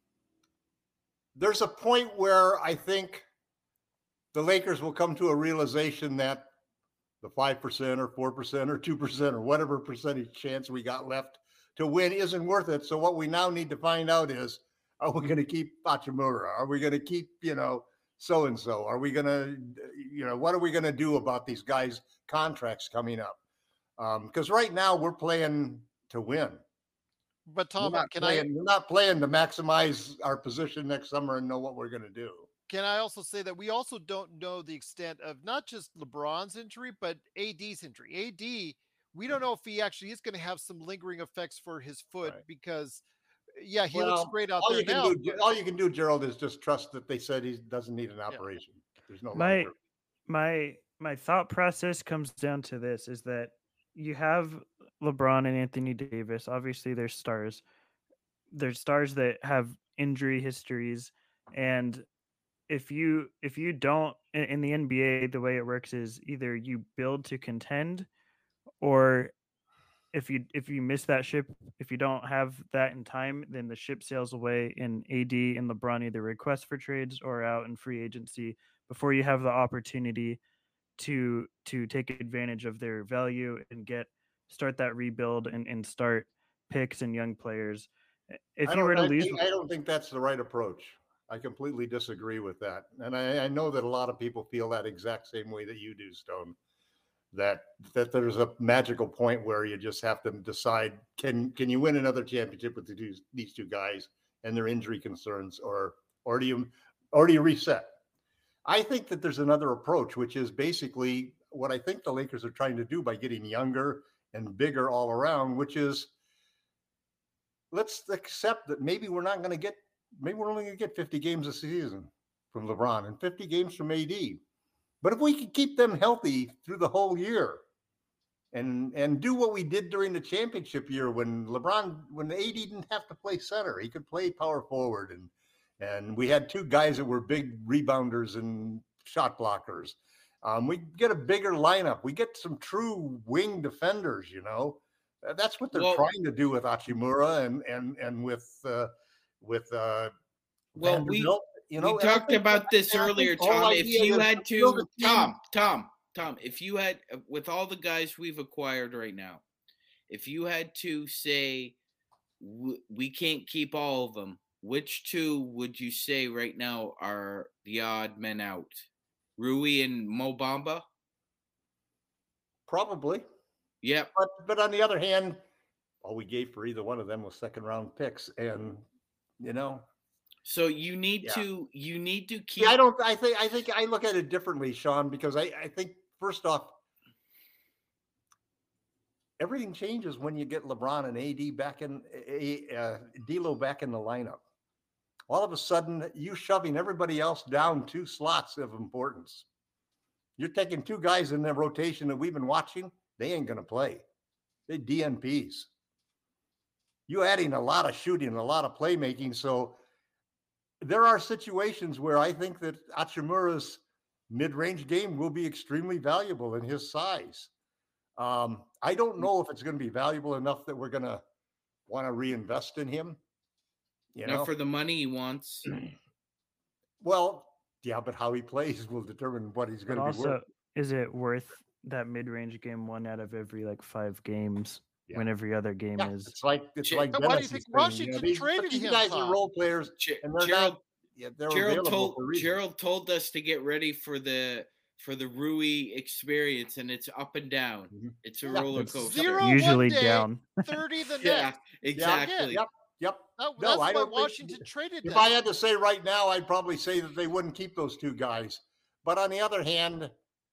there's a point where I think the Lakers will come to a realization that the five percent or four percent or two percent or whatever percentage chance we got left to win isn't worth it. So what we now need to find out is, are we going to keep Hachimura? Are we going to keep, you know, so-and-so? Are we going to, you know, what are we going to do about these guys' contracts coming up? Because um, right now we're playing to win. But Tom, we're not can playing, I? We're not playing to maximize our position next summer and know what we're going to do. Can I also say that we also don't know the extent of not just LeBron's injury, but A D's injury. A D, we don't know if he actually is going to have some lingering effects for his foot, right. because, yeah, he well, looks great out all there you can now. Do, but... All you can do, Gerald, is just trust that they said he doesn't need an operation. Yeah. There's no my longer. my my thought process comes down to this: is that you have LeBron and Anthony Davis. Obviously, they're stars. They're stars that have injury histories, and if you if you don't in, in the N B A, the way it works is either you build to contend, or if you if you miss that ship, if you don't have that in time, then the ship sails away, and A D and LeBron either request for trades or out in free agency before you have the opportunity to to take advantage of their value and get start that rebuild and, and start picks and young players. If you were to I lose, think, I don't think that's the right approach. I completely disagree with that. And I, I know that a lot of people feel that exact same way that you do, Stone, that that there's a magical point where you just have to decide, can can you win another championship with these, these two guys and their injury concerns, or or do you or do you reset? I think that there's another approach, which is basically what I think the Lakers are trying to do by getting younger and bigger all around, which is, let's accept that maybe we're not going to get, maybe we're only going to get fifty games a season from LeBron and fifty games from A D. But if we can keep them healthy through the whole year and and do what we did during the championship year when LeBron, when A D didn't have to play center, he could play power forward, and and we had two guys that were big rebounders and shot blockers. Um, we get a bigger lineup. We get some true wing defenders, you know. That's what they're well, trying to do with Hachimura and and and with uh, with uh, well, Vanderbilt. We, you know, we talked about this earlier, Tom. If you had to, Tom, Tom, Tom, if you had, with all the guys we've acquired right now, if you had to say w- we can't keep all of them, which two would you say right now are the odd men out? Rui and Mo Bamba? Probably. Yeah. But but on the other hand, all we gave for either one of them was second round picks. And you know. So you need yeah. to you need to keep yeah, I don't I think I think I look at it differently, Sean, because I, I think first off, everything changes when you get LeBron and A D back in uh D'Lo back in the lineup. All of a sudden, you shoving everybody else down two slots of importance. You're taking two guys in the rotation that we've been watching. They ain't going to play. They're D N Ps. You adding a lot of shooting, a lot of playmaking. So there are situations where I think that Hachimura's mid-range game will be extremely valuable in his size. Um, I don't know if it's going to be valuable enough that we're going to want to reinvest in him. You know, not for the money he wants. Well, yeah, but how he plays will determine what he's going to be worth. Is it worth that mid-range game one out of every like five games yeah. when every other game yeah, is? It's like it's like. Why do you think Washington you know, traded these him? Guys Tom? are role players, G- and they're Gerald, not. Yeah, they're Gerald available told for reasons. Gerald told us to get ready for the for the Rui experience, and it's up and down. Mm-hmm. It's a yeah, roller it's coaster. Zero Usually one day, down. thirty the Yeah, next. exactly. Yep. Yep. That, No, that's I why don't think- Washington traded If them. I had to say right now, I'd probably say that they wouldn't keep those two guys. But on the other hand,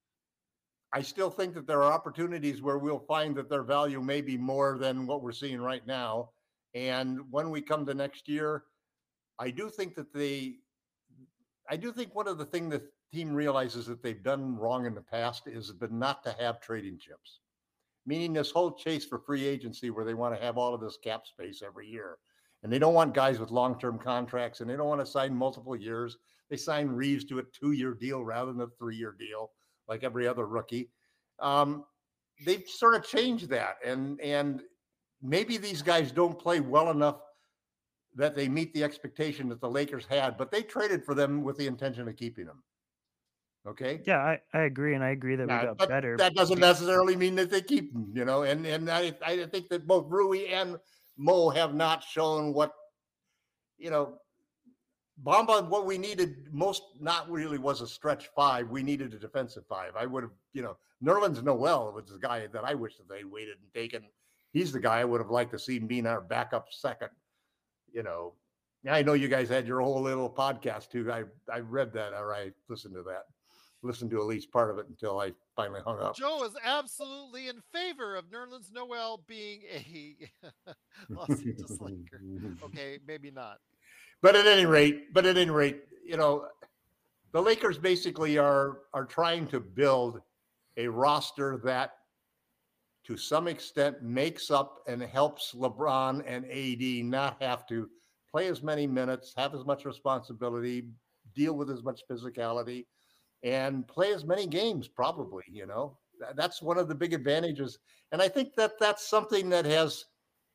I still think that there are opportunities where we'll find that their value may be more than what we're seeing right now. And when we come to next year, I do think that they, I do think one of the things the team realizes that they've done wrong in the past is been not to have trading chips, meaning this whole chase for free agency where they want to have all of this cap space every year. And they don't want guys with long-term contracts, and they don't want to sign multiple years. They sign Reeves to a two-year deal rather than a three-year deal, like every other rookie. Um, they've sort of changed that, and and maybe these guys don't play well enough that they meet the expectation that the Lakers had, but they traded for them with the intention of keeping them. Okay. Yeah, I, I agree, and I agree that Yeah, we got but better. that doesn't necessarily mean that they keep them, you know. And and I I think that both Rui and Mo have not shown what, you know, Bamba, what we needed most not really was a stretch five. We needed a defensive five. I would have, you know, Nerlens Noel was the guy that I wish that they waited and taken. He's the guy I would have liked to see being our backup second. You know, I know you guys had your whole little podcast too. I, I read that or I listened to that. Listened to at least part of it until I finally hung up. Joe is absolutely in favor of Nerlens Noel being a Los Angeles Laker. Okay, maybe not. But at any rate, but at any rate, you know, the Lakers basically are are trying to build a roster that to some extent makes up and helps LeBron and A D not have to play as many minutes, have as much responsibility, deal with as much physicality, and play as many games, probably, you know. That's one of the big advantages. And I think that that's something that has,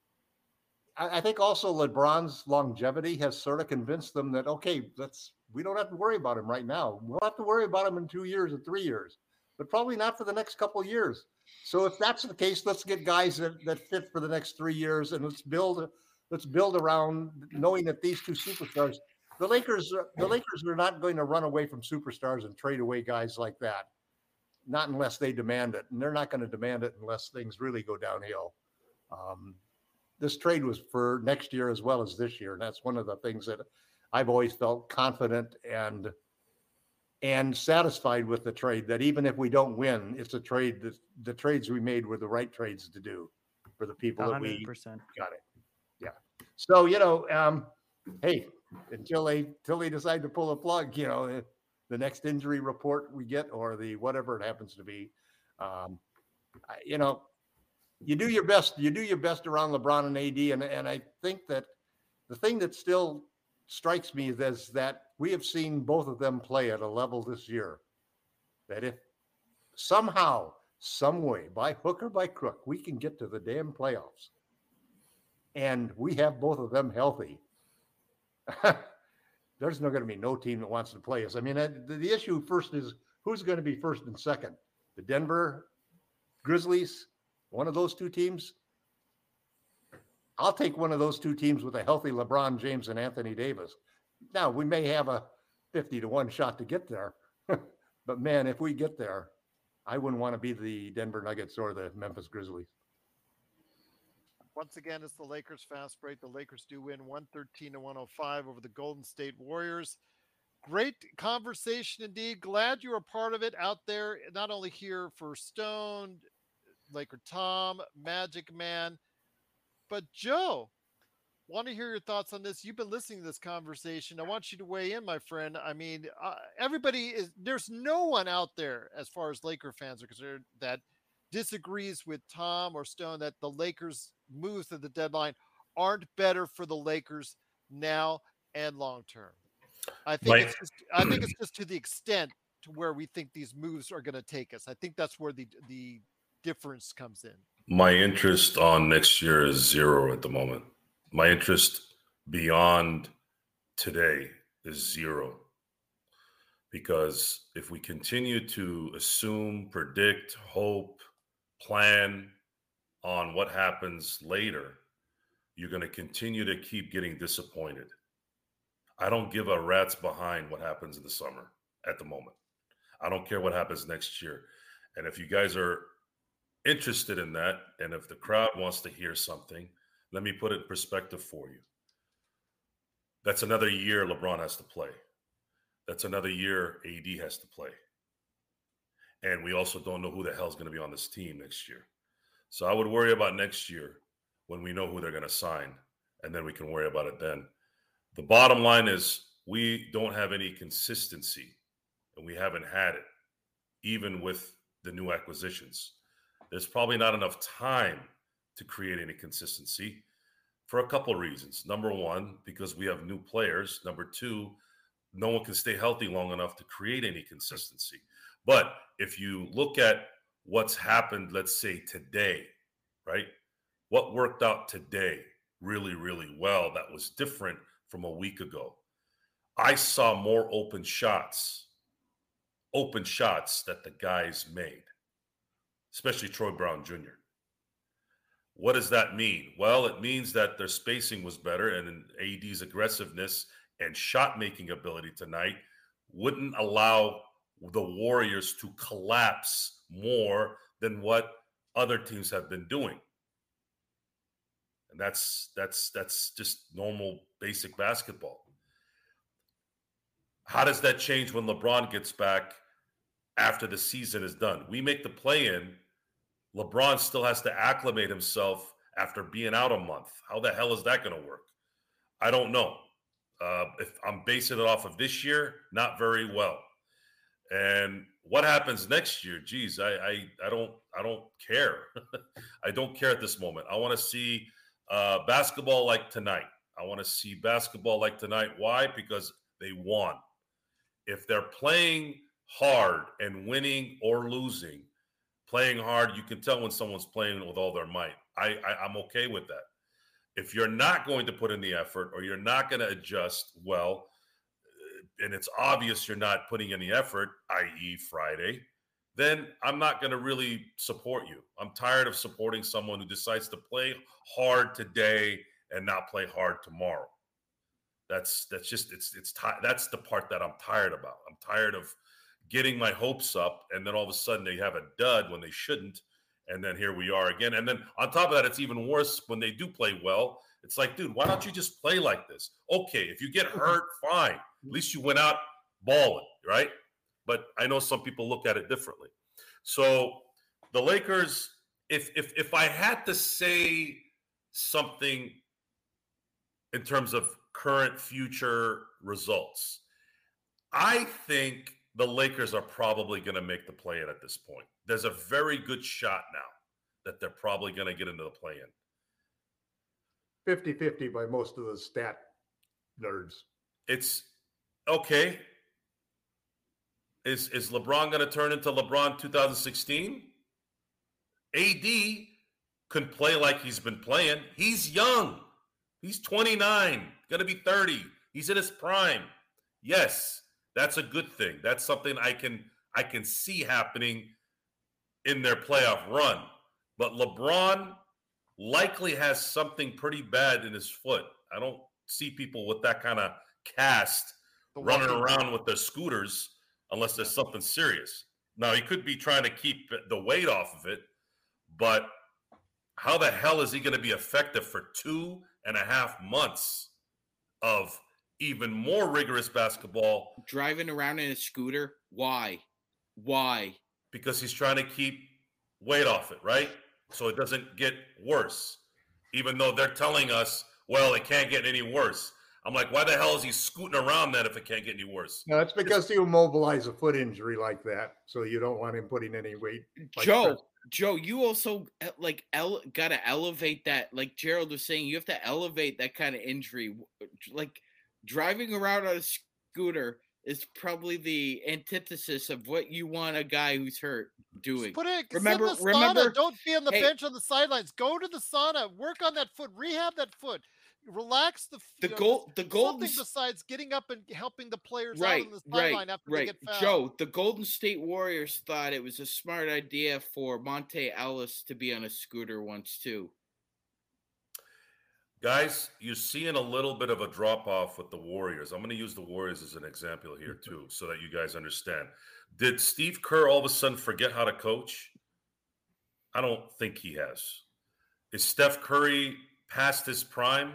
I think also LeBron's longevity has sort of convinced them that, okay, let's, we don't have to worry about him right now. We'll have to worry about him in two years or three years, but probably not for the next couple of years. So if that's the case, let's get guys that, that fit for the next three years and let's build, let's build around knowing that these two superstars, the Lakers, the Lakers are not going to run away from superstars and trade away guys like that. Not unless they demand it. And they're not going to demand it unless things really go downhill. Um, this trade was for next year as well as this year. And that's one of the things that I've always felt confident and and satisfied with the trade, that even if we don't win, it's a trade that the trades we made were the right trades to do for the people that one hundred we percent. got it. Yeah. So, you know, um, hey, until they until they decide to pull a plug, you know, the next injury report we get or the whatever it happens to be, um, I, you know, you do your best. You do your best around LeBron and A D, and and I think that the thing that still strikes me is that we have seen both of them play at a level this year that if somehow, some way, by hook or by crook, we can get to the damn playoffs, and we have both of them healthy, there's not going to be no team that wants to play us. I mean, the, the issue first is who's going to be first and second. The Denver Grizzlies, one of those two teams. I'll take one of those two teams with a healthy LeBron James and Anthony Davis. Now, we may have a fifty to one shot to get there, but man, if we get there, I wouldn't want to be the Denver Nuggets or the Memphis Grizzlies. Once again, it's the Lakers fast break. The Lakers do win one thirteen to one oh five over the Golden State Warriors. Great conversation indeed. Glad you were part of it out there, not only here for Stone, Laker Tom, Magic Man, but Joe. Want to hear your thoughts on this. You've been listening to this conversation. I want you to weigh in, my friend. I mean, uh, everybody is, there's no one out there as far as Laker fans are concerned that disagrees with Tom or Stone that the Lakers moves at the deadline aren't better for the Lakers now and long term. I think Like, it's just, I think it's just to the extent to where we think these moves are going to take us. I think that's where the the difference comes in. my interest on next year is zero at the moment. My interest beyond today is zero. Because if we continue to assume, predict, hope, plan on what happens later, you're going to continue to keep getting disappointed. I don't give a rat's behind what happens in the summer at the moment. I don't care what happens next year. And if you guys are interested in that, and if the crowd wants to hear something, let me put it in perspective for you. That's another year LeBron has to play. That's another year A D has to play. And we also don't know who the hell is going to be on this team next year. So I would worry about next year when we know who they're going to sign, and then we can worry about it then. The bottom line is we don't have any consistency, and we haven't had it, even with the new acquisitions. There's probably not enough time to create any consistency for a couple of reasons. Number one, because we have new players. Number two, no one can stay healthy long enough to create any consistency. But if you look at what's happened, let's say today, right? What worked out today really, really well that was different from a week ago? I saw more open shots, open shots that the guys made, especially Troy Brown Junior What does that mean? Well, it means that their spacing was better, and A D's aggressiveness and shot-making ability tonight wouldn't allow the Warriors to collapse more than what other teams have been doing. And that's that's that's just normal, basic basketball. How does that change when LeBron gets back after the season is done? We make the play-in. LeBron still has to acclimate himself after being out a month. How the hell is that going to work? I don't know. Uh, if I'm basing it off of this year, not very well. And what happens next year? Geez, I I, I don't I don't care. I don't care at this moment. I want to see uh, basketball like tonight. I want to see basketball like tonight. Why? Because they won. If they're playing hard and winning or losing, playing hard, you can tell when someone's playing with all their might. I, I I'm okay with that. If you're not going to put in the effort or you're not going to adjust well, and it's obvious you're not putting in the effort, that is. Friday, then I'm not going to really support you. I'm tired of supporting someone who decides to play hard today and not play hard tomorrow. That's that's just it's it's that's the part that I'm tired about. I'm tired of getting my hopes up, and then all of a sudden they have a dud when they shouldn't, and then here we are again. And then on top of that, it's even worse when they do play well. It's like, dude, why don't you just play like this? Okay, if you get hurt, fine. At least you went out balling, right? But I know some people look at it differently. So the Lakers, if if if I had to say something in terms of current, future results, I think the Lakers are probably going to make the play-in at this point. There's a very good shot now that they're probably going to get into the play-in. fifty-fifty by most of the stat nerds. It's okay. Is is LeBron going to turn into LeBron two thousand sixteen? A D could play like he's been playing. He's young. He's twenty-nine, going to be thirty. He's in his prime. Yes, that's a good thing. That's something I can I can see happening in their playoff run. But LeBron likely has something pretty bad in his foot. I don't see people with that kind of cast running around with their scooters unless there's something serious. Now, he could be trying to keep the weight off of it, but how the hell is he going to be effective for two and a half months of even more rigorous basketball? Driving around in a scooter? Why? Why? Because he's trying to keep weight off it, right? So it doesn't get worse, even though they're telling us, well, it can't get any worse. I'm like, why the hell is he scooting around then if it can't get any worse? No, it's because you immobilize a foot injury like that, so you don't want him putting any weight. Like Joe, that. Joe, you also like ele- got to elevate that. Like Gerald was saying, you have to elevate that kind of injury. Like driving around on a scooter is probably the antithesis of what you want a guy who's hurt doing. Just put it. Remember, sit in the remember. Sauna. Don't be on the hey, bench on the sidelines. Go to the sauna. Work on that foot. Rehab that foot. Relax the The you know, goal, the golden, something besides getting up and helping the players right, out on the sideline right, after right. they get fouled. Joe, the Golden State Warriors thought it was a smart idea for Monte Ellis to be on a scooter once too. Guys, you're seeing a little bit of a drop off with the Warriors. I'm going to use the Warriors as an example here too, so that you guys understand. Did Steve Kerr all of a sudden forget how to coach? I don't think he has. Is Steph Curry past his prime?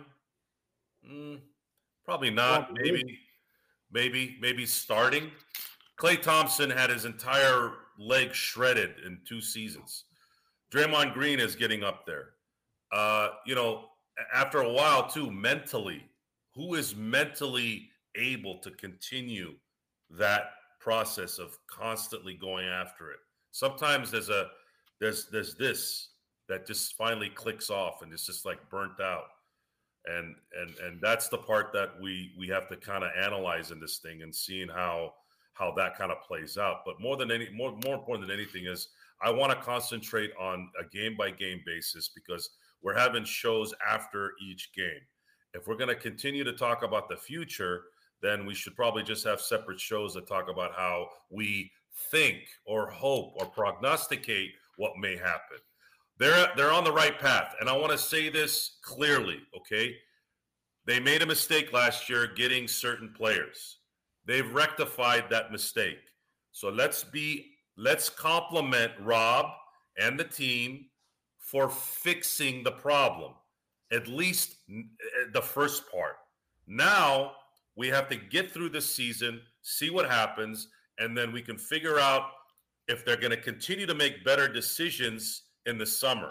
Mm, probably not. Maybe, maybe, maybe starting. Klay Thompson had his entire leg shredded in two seasons. Draymond Green is getting up there. Uh, you know, after a while too, mentally, who is mentally able to continue that process of constantly going after it? Sometimes there's a there's there's this that just finally clicks off and it's just like burnt out. And and and that's the part that we we have to kind of analyze in this thing and seeing how how that kind of plays out. But more than any more more important than anything is I want to concentrate on a game by game basis, because we're having shows after each game. If we're going to continue to talk about the future, then we should probably just have separate shows that talk about how we think or hope or prognosticate what may happen. They're they're on the right path. And I want to say this clearly, okay? They made a mistake last year getting certain players. They've rectified that mistake. So let's be let's compliment Rob and the team for fixing the problem, at least the first part. Now we have to get through this season, see what happens, and then we can figure out if they're going to continue to make better decisions in the summer.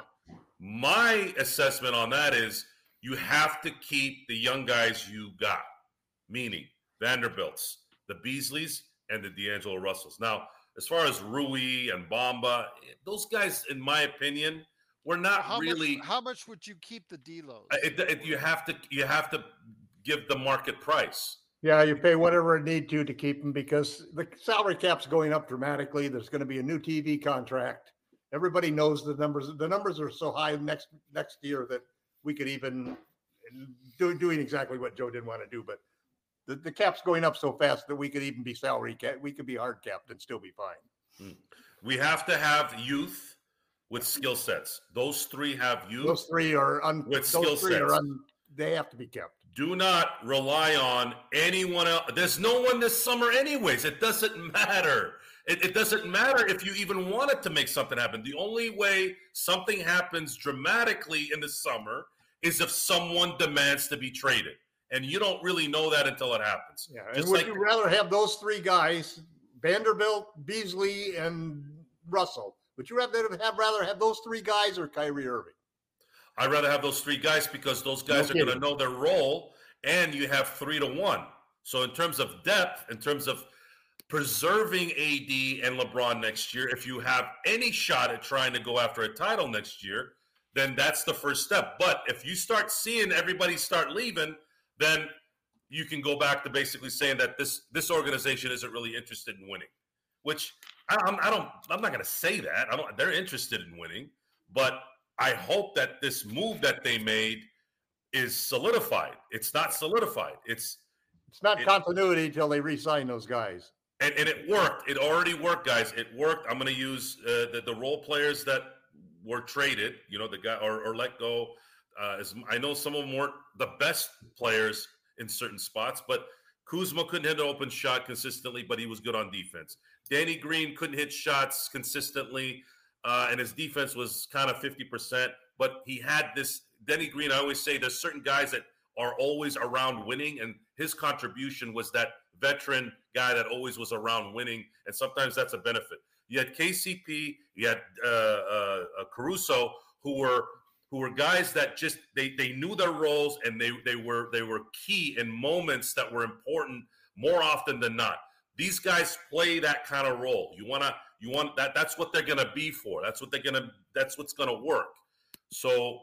My assessment on that is you have to keep the young guys you got, meaning Vanderbilts, the Beasleys, and the D'Angelo Russells. Now, as far as Rui and Bamba, those guys, in my opinion, we're not how really. Much, how much would you keep the D-Los? It, it, you have to. You have to give the market price. Yeah, you pay whatever it need to to keep them, because the salary cap's going up dramatically. There's going to be a new T V contract. Everybody knows the numbers. The numbers are so high next next year that we could even do doing exactly what Joe didn't want to do. But the, the cap's going up so fast that we could even be salary cap. We could be hard capped and still be fine. We have to have youth with skill sets. Those three have youth. Those three are un, with skill sets. Are un, they have to be kept. Do not rely on anyone else. There's no one this summer anyways. It doesn't matter. It, it doesn't matter if you even wanted to make something happen. The only way something happens dramatically in the summer is if someone demands to be traded. And you don't really know that until it happens. Yeah, and would like, you rather have those three guys, Vanderbilt, Beasley, and Russell, would you rather have rather have those three guys or Kyrie Irving? I'd rather have those three guys, because those guys no are going to know their role, and you have three to one. So in terms of depth, in terms of preserving A D and LeBron next year, if you have any shot at trying to go after a title next year, then that's the first step. But if you start seeing everybody start leaving, then you can go back to basically saying that this this organization isn't really interested in winning, which I, I'm, I don't. I'm not going to say that. I don't. They're interested in winning, but I hope that this move that they made is solidified. It's not solidified. It's it's not it, continuity until they re-sign those guys. And, and it worked. It already worked, guys. It worked. I'm going to use uh, the, the role players that were traded, you know, the guy or, or let go. Uh, as, I know some of them weren't the best players in certain spots, but Kuzma couldn't hit an open shot consistently, but he was good on defense. Danny Green couldn't hit shots consistently, uh, and his defense was kind of fifty percent. But he had this – Danny Green, I always say there's certain guys that are always around winning, and his contribution was that veteran guy that always was around winning, and sometimes that's a benefit. You had K C P, you had uh, uh, Caruso, who were who were guys that just they they knew their roles, and they they were they were key in moments that were important more often than not. These guys play that kind of role. You wanna you want that that's what they're gonna be for. That's what they're gonna that's what's gonna work. So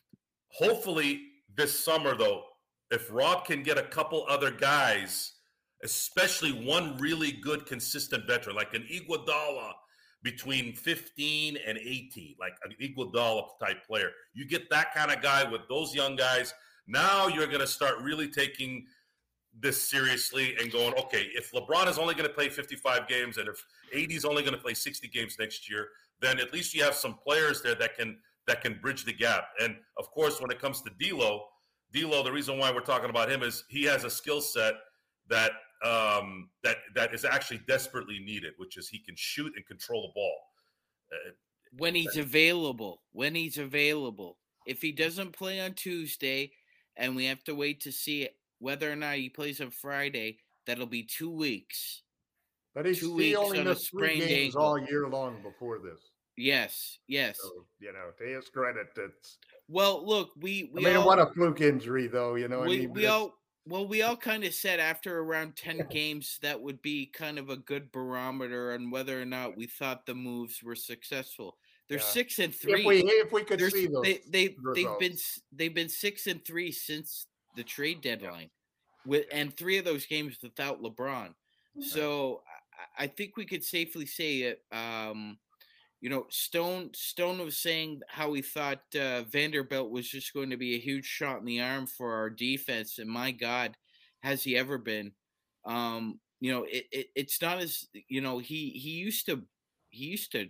hopefully this summer, though, if Rob can get a couple other guys, especially one really good, consistent veteran, like an Iguodala between fifteen and eighteen, like an Iguodala type player. You get that kind of guy with those young guys, now you're going to start really taking this seriously and going, okay, if LeBron is only going to play fifty-five games and if A D is only going to play sixty games next year, then at least you have some players there that can that can bridge the gap. And, of course, when it comes to D'Lo, D'Lo, the reason why we're talking about him is he has a skill set that um, that that is actually desperately needed, which is he can shoot and control the ball. Uh, when he's available, when he's available. If he doesn't play on Tuesday and we have to wait to see whether or not he plays on Friday, that'll be two weeks. But he's, two he weeks only on a missed three sprained games ankle. all year long before this. Yes, yes. So, you know, to his credit, it's. Well, look, we we I mean, all, what a fluke injury, though. You know, we I mean, we all well, we all kind of said after around ten games that would be kind of a good barometer on whether or not we thought the moves were successful. They're Yeah. six and three. If we if we could They're- see those, they they they've results. been s- they've been six and three since the trade deadline, with and three of those games without LeBron. So I, I think we could safely say it. Um, you know, Stone Stone was saying how he thought uh, Vanderbilt was just going to be a huge shot in the arm for our defense, and my God, has he ever been? Um, you know, it, it it's not as you know he he used to he used to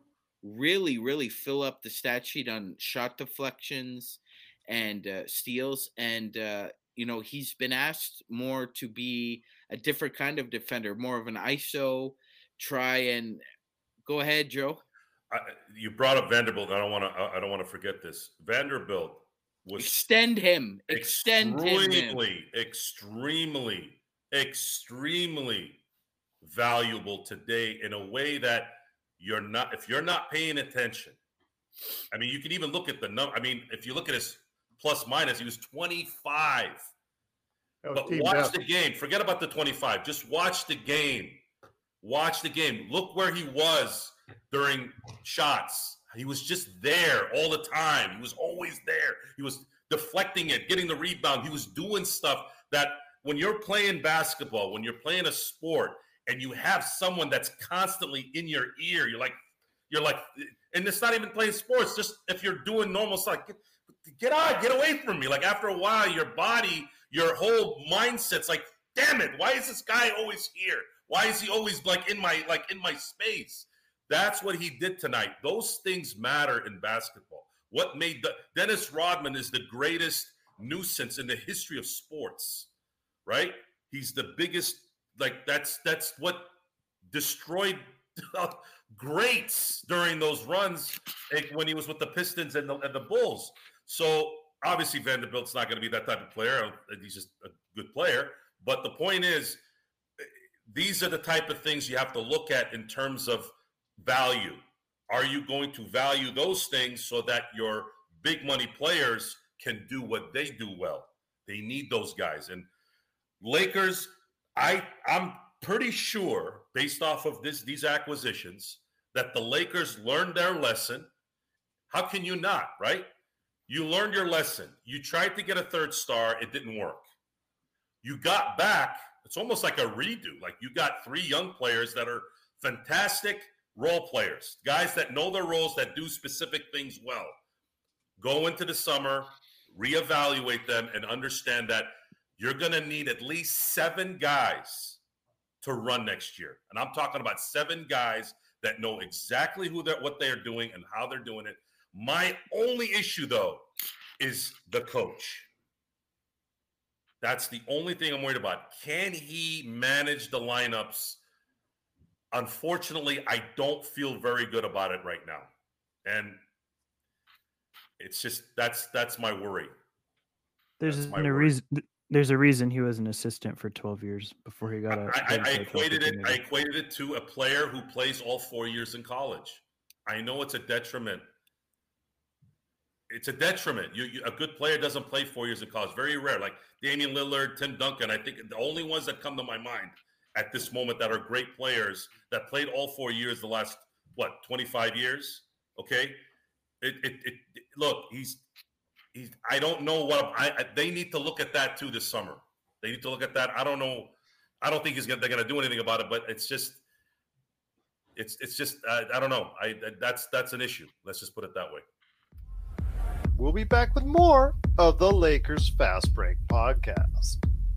really really fill up the stat sheet on shot deflections and uh, steals, and uh, you know he's been asked more to be a different kind of defender, more of an I S O. Try and go ahead, Joe. I, you brought up Vanderbilt. I don't want to. I don't want to forget this. Vanderbilt was Extend him. Extend him. extremely, extremely, extremely valuable today in a way that you're not. If you're not paying attention, I mean, you can even look at the number. I mean, if you look at his plus minus, he was twenty-five. That was But team watch best. the game. Forget about the twenty-five. Just watch the game. Watch the game. Look where he was during shots. He was just there all the time. He was always there. He was deflecting it, getting the rebound. He was doing stuff that when you're playing basketball, when you're playing a sport, and you have someone that's constantly in your ear, you're like, you're like, and it's not even playing sports. Just if you're doing normal stuff, get, get out, get away from me. Like after a while, your body, your whole mindset's like, damn it, why is this guy always here? Why is he always like in my like in my space? That's what he did tonight. Those things matter in basketball. What made the, Dennis Rodman is the greatest nuisance in the history of sports, right? He's the biggest. Like that's that's what destroyed greats during those runs like, when he was with the Pistons and the, and the Bulls. So obviously Vanderbilt's not going to be that type of player. He's just a good player. But the point is, these are the type of things you have to look at in terms of value. Are you going to value those things so that your big money players can do what they do well? They need those guys. And Lakers, I, I'm pretty sure, based off of this these acquisitions, that the Lakers learned their lesson. How can you not, right? You learned your lesson. You tried to get a third star. It didn't work. You got back. It's almost like a redo. Like you got three young players that are fantastic role players, guys that know their roles, that do specific things well. Go into the summer, reevaluate them, and understand that you're going to need at least seven guys to run next year. And I'm talking about seven guys that know exactly who they're, what they're doing and how they're doing it. My only issue, though, is the coach. That's the only thing I'm worried about. Can he manage the lineups? Unfortunately, I don't feel very good about it right now. And it's just that's that's my worry. There's That's my a worry. reason. There's a reason he was an assistant for twelve years before he got a. I, I, head I coach equated it. I opportunity. equated it to a player who plays all four years in college. I know it's a detriment. It's a detriment. You, you, a good player doesn't play four years in college. Very rare. Like Damian Lillard, Tim Duncan. I think the only ones that come to my mind at this moment that are great players that played all four years the last what twenty-five years. Okay, it it, it, it look he's he's. I don't know what I, I. They need to look at that too this summer. They need to look at that. I don't know. I don't think he's gonna, they're going to do anything about it. But it's just, it's it's just. Uh, I don't know. I that's that's an issue. Let's just put it that way. We'll be back with more of the Lakers Fast Break podcast.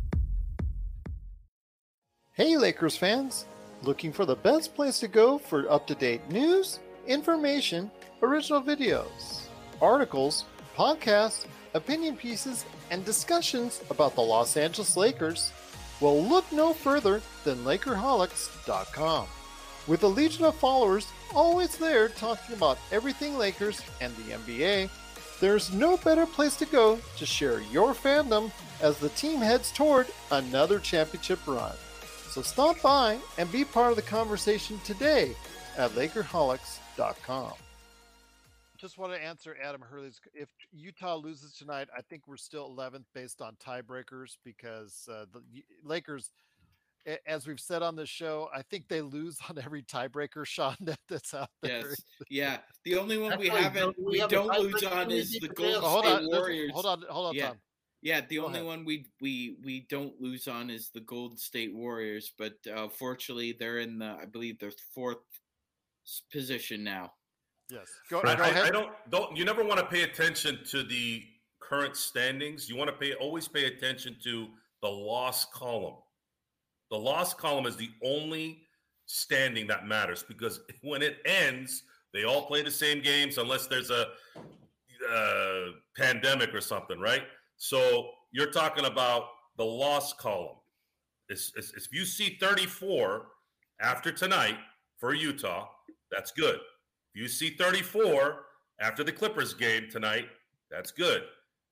Hey, Lakers fans! Looking for the best place to go for up-to-date news, information, original videos, articles, podcasts, opinion pieces, and discussions about the Los Angeles Lakers, well, look no further than Lakerholics dot com. With a legion of followers always there talking about everything Lakers and the N B A, there's no better place to go to share your fandom as the team heads toward another championship run. So stop by and be part of the conversation today at Lakerholics dot com. Just want to answer Adam Hurley's. If Utah loses tonight, I think we're still eleventh based on tiebreakers because uh, the Lakers, as we've said on this show, I think they lose on every tiebreaker, Sean, that, that's out there. Yes. Yeah. The only one we Actually, haven't, don't we we have a don't tiebreaker lose on we is need the to Golden do? Oh, hold State on, there's- Warriors. hold on, hold on, Yeah. Tom. Yeah, the Go only ahead. one we we we don't lose on is the Golden State Warriors, but uh, fortunately they're in the I believe the fourth s- position now. Yes. Go, I, go I, ahead. I don't don't you never want to pay attention to the current standings. You want to pay always pay attention to the loss column. The loss column is the only standing that matters because when it ends, they all play the same games unless there's a uh, pandemic or something, right? So you're talking about the loss column. It's, it's, if you see thirty-four after tonight for Utah, that's good. If you see thirty-four after the Clippers game tonight, that's good.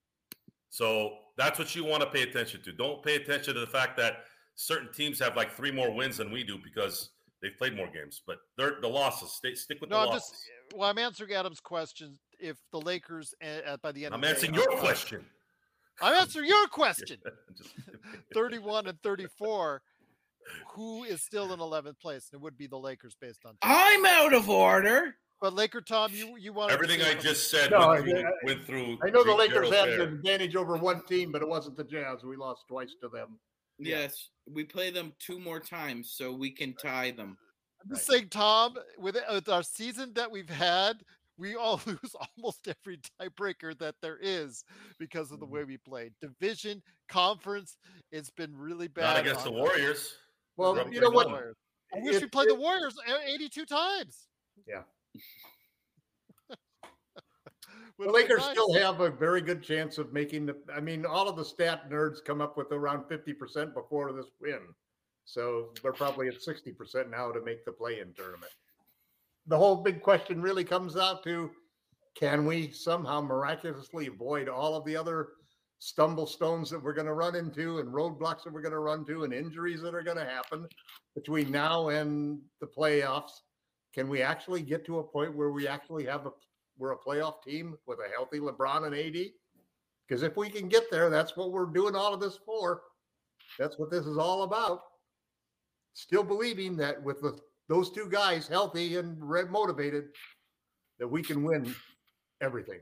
So that's what you want to pay attention to. Don't pay attention to the fact that certain teams have like three more wins than we do because they've played more games. But they're the losses. Stay, stick with No, the I'm losses. just. Well, I'm answering Adam's question. If the Lakers uh, by the end, I'm of the answering day, your are- question. I'm answering your question. Just- thirty-one and thirty-four. Who is still in eleventh place? And it would be the Lakers based on. I'm out of order. But Laker Tom, you you want Everything I just said No, went, I- through, I- went through. I know the Gerald Lakers had Fair. an advantage over one team, but it wasn't the Jazz. We lost twice to them. Yes, we play them two more times so we can tie them. I'm just saying, Tom, with, with our season that we've had, we all lose almost every tiebreaker that there is because of the way we played. Division, conference, it's been really bad. Not against the on- Warriors. Well, Rub you know what? Warriors. I wish If- we played the Warriors eighty-two times. Yeah. Would The have been Lakers nice. still have a very good chance of making the. I mean, all of the stat nerds come up with around fifty percent before this win. So they're probably at sixty percent now to make the play in tournament. The whole big question really comes out to can we somehow miraculously avoid all of the other stumble stones that we're going to run into and roadblocks that we're going to run to and injuries that are going to happen between now and the playoffs? Can we actually get to a point where we actually have a we're a playoff team with a healthy LeBron and A D? Because if we can get there, that's what we're doing all of this for. That's what this is all about. Still believing that with the, those two guys healthy and red motivated, that we can win everything.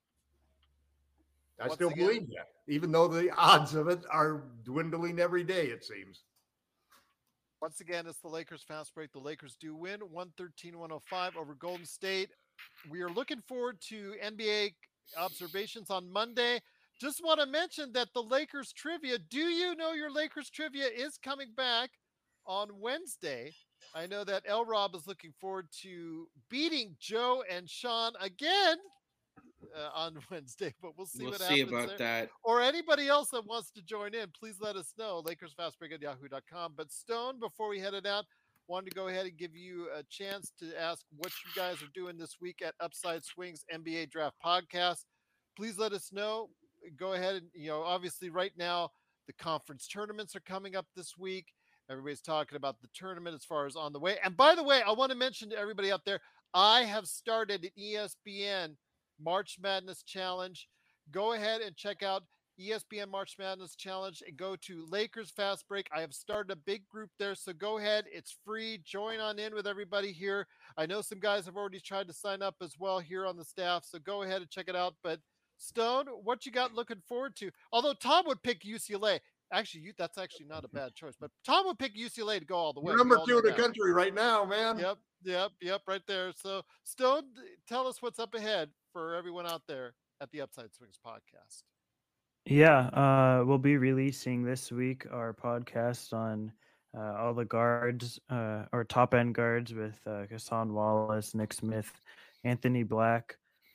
I Once still again- believe that, even though the odds of it are dwindling every day, it seems. Once again, it's the Lakers fast break. The Lakers do win one thirteen one oh five over Golden State. We are looking forward to N B A observations on Monday. Just want to mention that the Lakers trivia, do you know your Lakers trivia is coming back on Wednesday? I know that L Rob is looking forward to beating Joe and Sean again uh, on Wednesday, but we'll see We'll what see happens about there. that. Or anybody else that wants to join in, please let us know. Lakers Fast Break at yahoo dot com. But Stone, before we head it out, wanted to go ahead and give you a chance to ask what you guys are doing this week at Upside Swings N B A Draft Podcast. Please let us know. Go ahead and, you know, obviously right now the conference tournaments are coming up this week. Everybody's talking about the tournament as far as on the way. And by the way, I want to mention to everybody out there, I have started an E S P N March Madness Challenge. Go ahead and check out E S P N March Madness Challenge and go to Lakers Fast Break. I have started a big group there, so go ahead. It's free. Join on in with everybody here. I know some guys have already tried to sign up as well here on the staff, so go ahead and check it out. But Stone, what you got looking forward to? Although Tom would pick U C L A. Actually, you, that's actually not a bad choice, but Tom would pick U C L A to go all the way. We're We number all two know in the that. country right now, man. Yep, yep, yep, right there. So, Stone, tell us what's up ahead for everyone out there at the Upside Swings podcast. Yeah, uh, we'll be releasing this week our podcast on uh, all the guards, uh, or top end guards with uh, Hassan Wallace, Nick Smith, Anthony Black,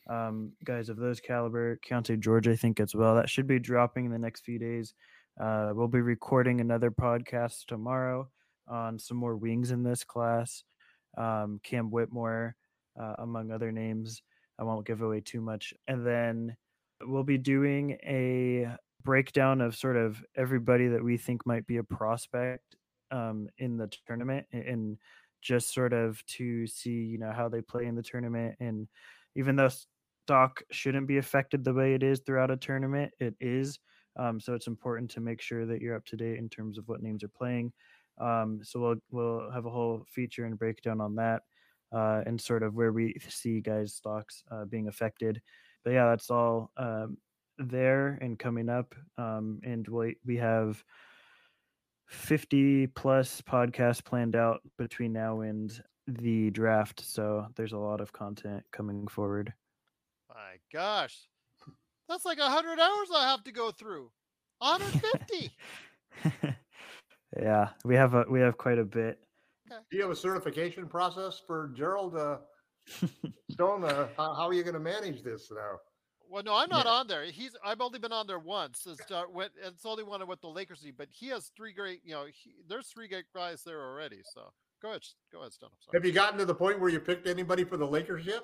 um, guys of those caliber. Keontae George, I think, as well. That should be dropping in the next few days. Uh, we'll be recording another podcast tomorrow on some more wings in this class. Um, Cam Whitmore, uh, among other names. I won't give away too much. And then we'll be doing a breakdown of sort of everybody that we think might be a prospect um, in the tournament, and just sort of to see, you know, how they play in the tournament. And even though stock shouldn't be affected the way it is throughout a tournament, it is. Um, so it's important to make sure that you're up to date in terms of what names are playing. Um, so we'll we'll have a whole feature and breakdown on that, uh, and sort of where we see guys' stocks uh, being affected. But yeah, that's all um, there and coming up. Um, and we we have fifty plus podcasts planned out between now and the draft. So there's a lot of content coming forward. My gosh, that's like a hundred hours I have to go through. one hundred fifty. Yeah, we have a we have quite a bit. Okay. Do you have a certification process for Gerald uh, Stone? Uh, how, how are you going to manage this now? Well, no, I'm not Yeah. on there. He's I've only been on there once. It's, uh, when, it's only one with the Lakers team, but he has three great. You know, he, there's three great guys there already. So go ahead, go ahead, Stone. I'm sorry. Have you gotten to the point where you picked anybody for the Lakers yet?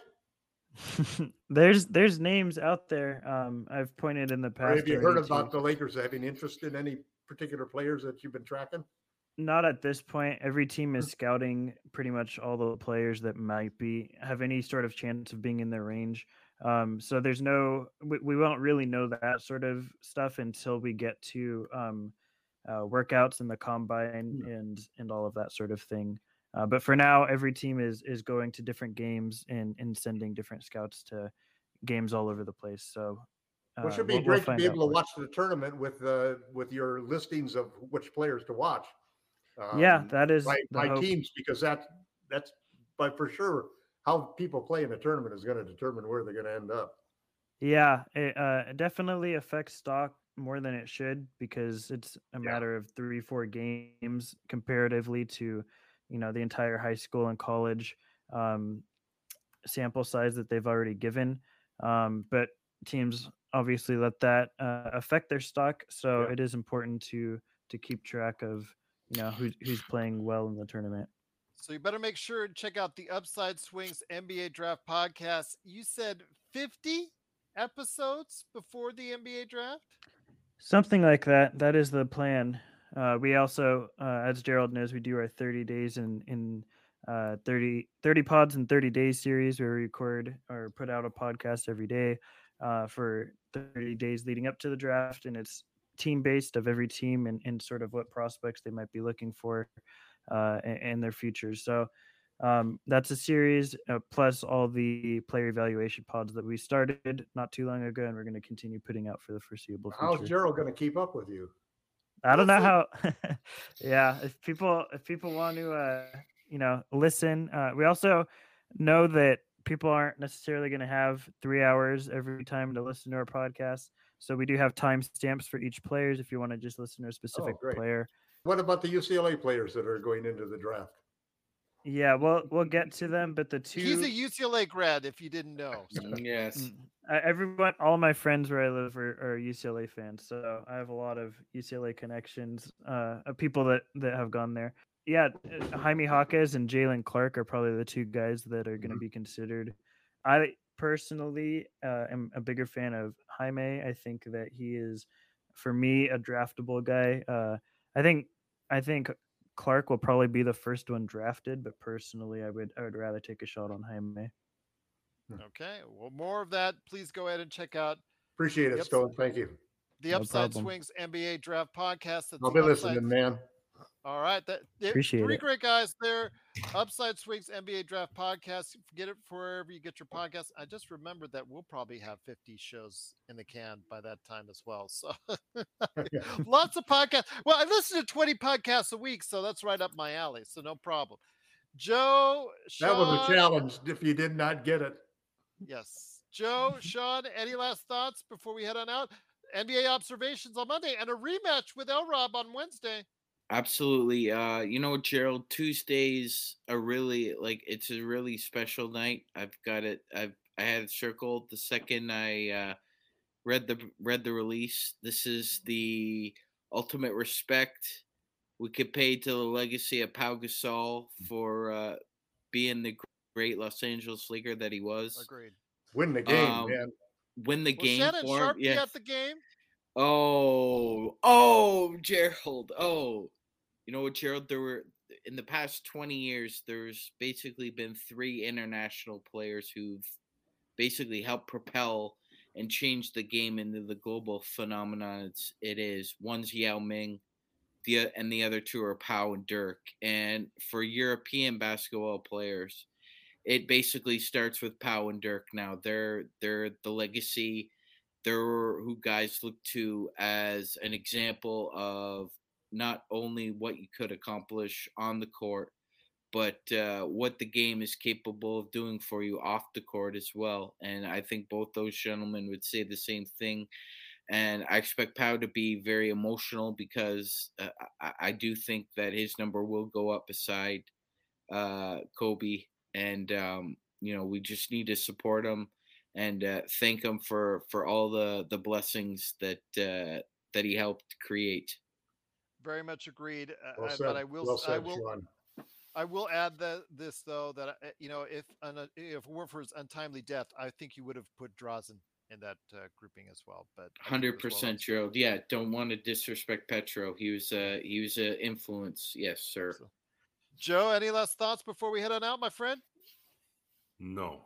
there's there's names out there. Um, I've pointed in the Or past. have you heard already to- about the Lakers having interest in any particular players that you've been tracking? Not at this point. Every team is scouting pretty much all the players that might be have any sort of chance of being in their range. Um, so there's no, we, we won't really know that sort of stuff until we get to um, uh, workouts and the combine and and all of that sort of thing. Uh, but for now, every team is is going to different games and and sending different scouts to games all over the place. So uh, Well, it should be we'll- we'll great to find be out able to more. watch the tournament with uh, with your listings of which players to watch. Yeah, um, that is by, the by hope. teams, because that's that's but for sure how people play in a tournament is going to determine where they're going to end up. Yeah, it uh, definitely affects stock more than it should, because it's a Yeah. matter of three, four games comparatively to, you know, the entire high school and college um, sample size that they've already given. Um, but teams obviously let that uh, affect their stock, so Yeah. it is important to to keep track of, you know, who's who's playing well in the tournament. So you better make sure and check out the Upside Swings N B A Draft podcast. You said fifty episodes before the N B A draft? Something like that. That is the plan. Uh, we also, uh, as Gerald knows, we do our thirty days in in uh, thirty, thirty pods in thirty days series, where we record or put out a podcast every day uh, for thirty days leading up to the draft, and it's team based of every team and, and sort of what prospects they might be looking for uh, and, and their futures. So um, that's a series uh, plus all the player evaluation pods that we started not too long ago, and we're going to continue putting out for the foreseeable future. How's Gerald going to keep up with you? I don't know how. Yeah, if people if people want to, uh, you know, listen. Uh, we also know that people aren't necessarily going to have three hours every time to listen to our podcast. So we do have timestamps for each players if you want to just listen to a specific great. player. What about the U C L A players that are going into the draft? Yeah, we'll we'll get to them, but the two He's a U C L A grad, if you didn't know. So. Yes. Mm, uh, everyone, all my friends where I live are, are U C L A fans, so I have a lot of U C L A connections. Uh, of people that that have gone there. Yeah, uh, Jaime Jaquez and Jalen Clark are probably the two guys that are going to be considered. I personally uh, am a bigger fan of Jaime. I think that he is, for me, a draftable guy. Uh, I think I think Clark will probably be the first one drafted, but personally, I would I would rather take a shot on Jaime. Okay, well, more of that. Please go ahead and check out Appreciate it, Yep. Stone. Thank you. the No Upside problem. Swings N B A Draft podcast. That's I'll the be Upside- listening, man. All right, that there- Appreciate three it. great guys there. Upside Swings N B A Draft podcast. Get it for wherever you get your podcast. I just remembered that we'll probably have fifty shows in the can by that time as well. So lots of podcasts. Well, I listen to twenty podcasts a week, so that's right up my alley. So no problem. Joe, That was a Sean- challenge if you did not get it. Yes. Joe, Sean, any last thoughts before we head on out? N B A observations on Monday and a rematch with L Rob on Wednesday. Absolutely. Uh, you know, Gerald, Tuesdays are really like it's a really special night. I've got it. I've I had it circled the second I uh, read the read the release. This is the ultimate respect we could pay to the legacy of Pau Gasol for uh, being the great Los Angeles Laker that he was. Agreed. Win the game, Um, man. Win the Was game Shannon for him. Sharp be Yeah. at the game? Oh, oh, Gerald. Oh, you know what, Gerald? There were in the past twenty years, there's basically been three international players who've basically helped propel and change the game into the global phenomenon it's, it is. One's Yao Ming, the and the other two are Pau and Dirk. And for European basketball players, it basically starts with Pau and Dirk now. They're they're the legacy. They're who guys look to as an example of not only what you could accomplish on the court, but uh, what the game is capable of doing for you off the court as well. And I think both those gentlemen would say the same thing. And I expect Pau to be very emotional because uh, I, I do think that his number will go up beside uh, Kobe. And, um, you know, we just need to support him and uh, thank him for, for all the, the blessings that uh, that he helped create. Very much agreed. Uh, Well I- said. but I will, well said, I will, Sean. I will add that this though that uh, you know if an, if it weren't for his untimely death, I think you would have put Drazen in that uh, grouping as well. But I think it Hundred was well percent, Gerald. Yeah, don't want to disrespect Petro. He was uh, he was an influence. Yes, sir. So- Joe, any last thoughts before we head on out, my friend? No.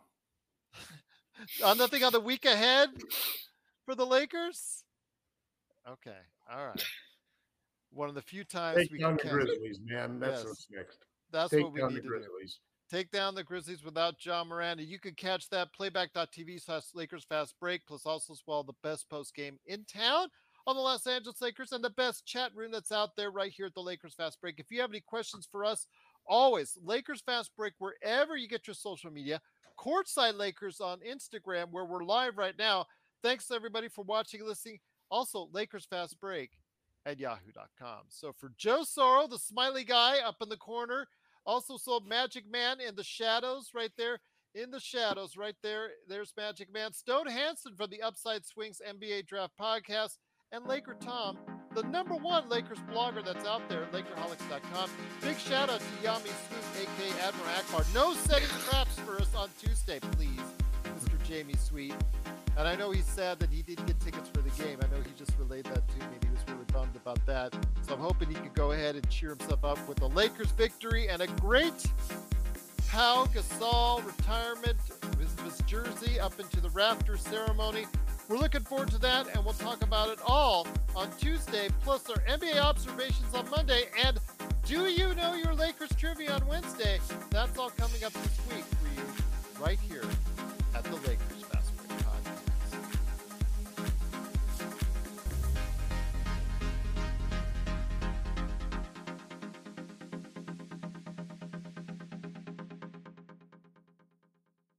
Uh, nothing on the week ahead for the Lakers? Okay. All right. One of the few times Take we down can the catch- Grizzlies, man. That's Yes. what's next. That's Take what we down need the to do. Grizzlies. Take down the Grizzlies without John Miranda. You can catch that playback.tv slash Lakers Fast Break, plus also as well the best post game in town on the Los Angeles Lakers and the best chat room that's out there right here at the Lakers Fast Break. If you have any questions for us, always Lakers Fast Break wherever you get your social media. Courtside Lakers on Instagram where we're live right now. Thanks to everybody for watching and listening. Also, Lakers Fast Break at yahoo dot com. So for Joe Sorrow, the smiley guy up in the corner, also sold Magic Man in the shadows right there. In the shadows right there. There's Magic Man. Stone Hansen from the Upside Swings N B A Draft Podcast. And Laker Tom, the number one Lakers blogger that's out there, Lakerholics dot com. Big shout out to Yami Sweet, a k a. Admiral Akbar. No setting traps for us on Tuesday, please, Mister Jamie Sweet. And I know he's sad that he didn't get tickets for the game. I know he just relayed that to me. He was really bummed about that. So I'm hoping he could go ahead and cheer himself up with a Lakers victory and a great Pau Gasol retirement with his jersey up into the Raptors ceremony. We're looking forward to that, and we'll talk about it all on Tuesday, plus our N B A observations on Monday. And do you know your Lakers trivia on Wednesday? That's all coming up this week for you right here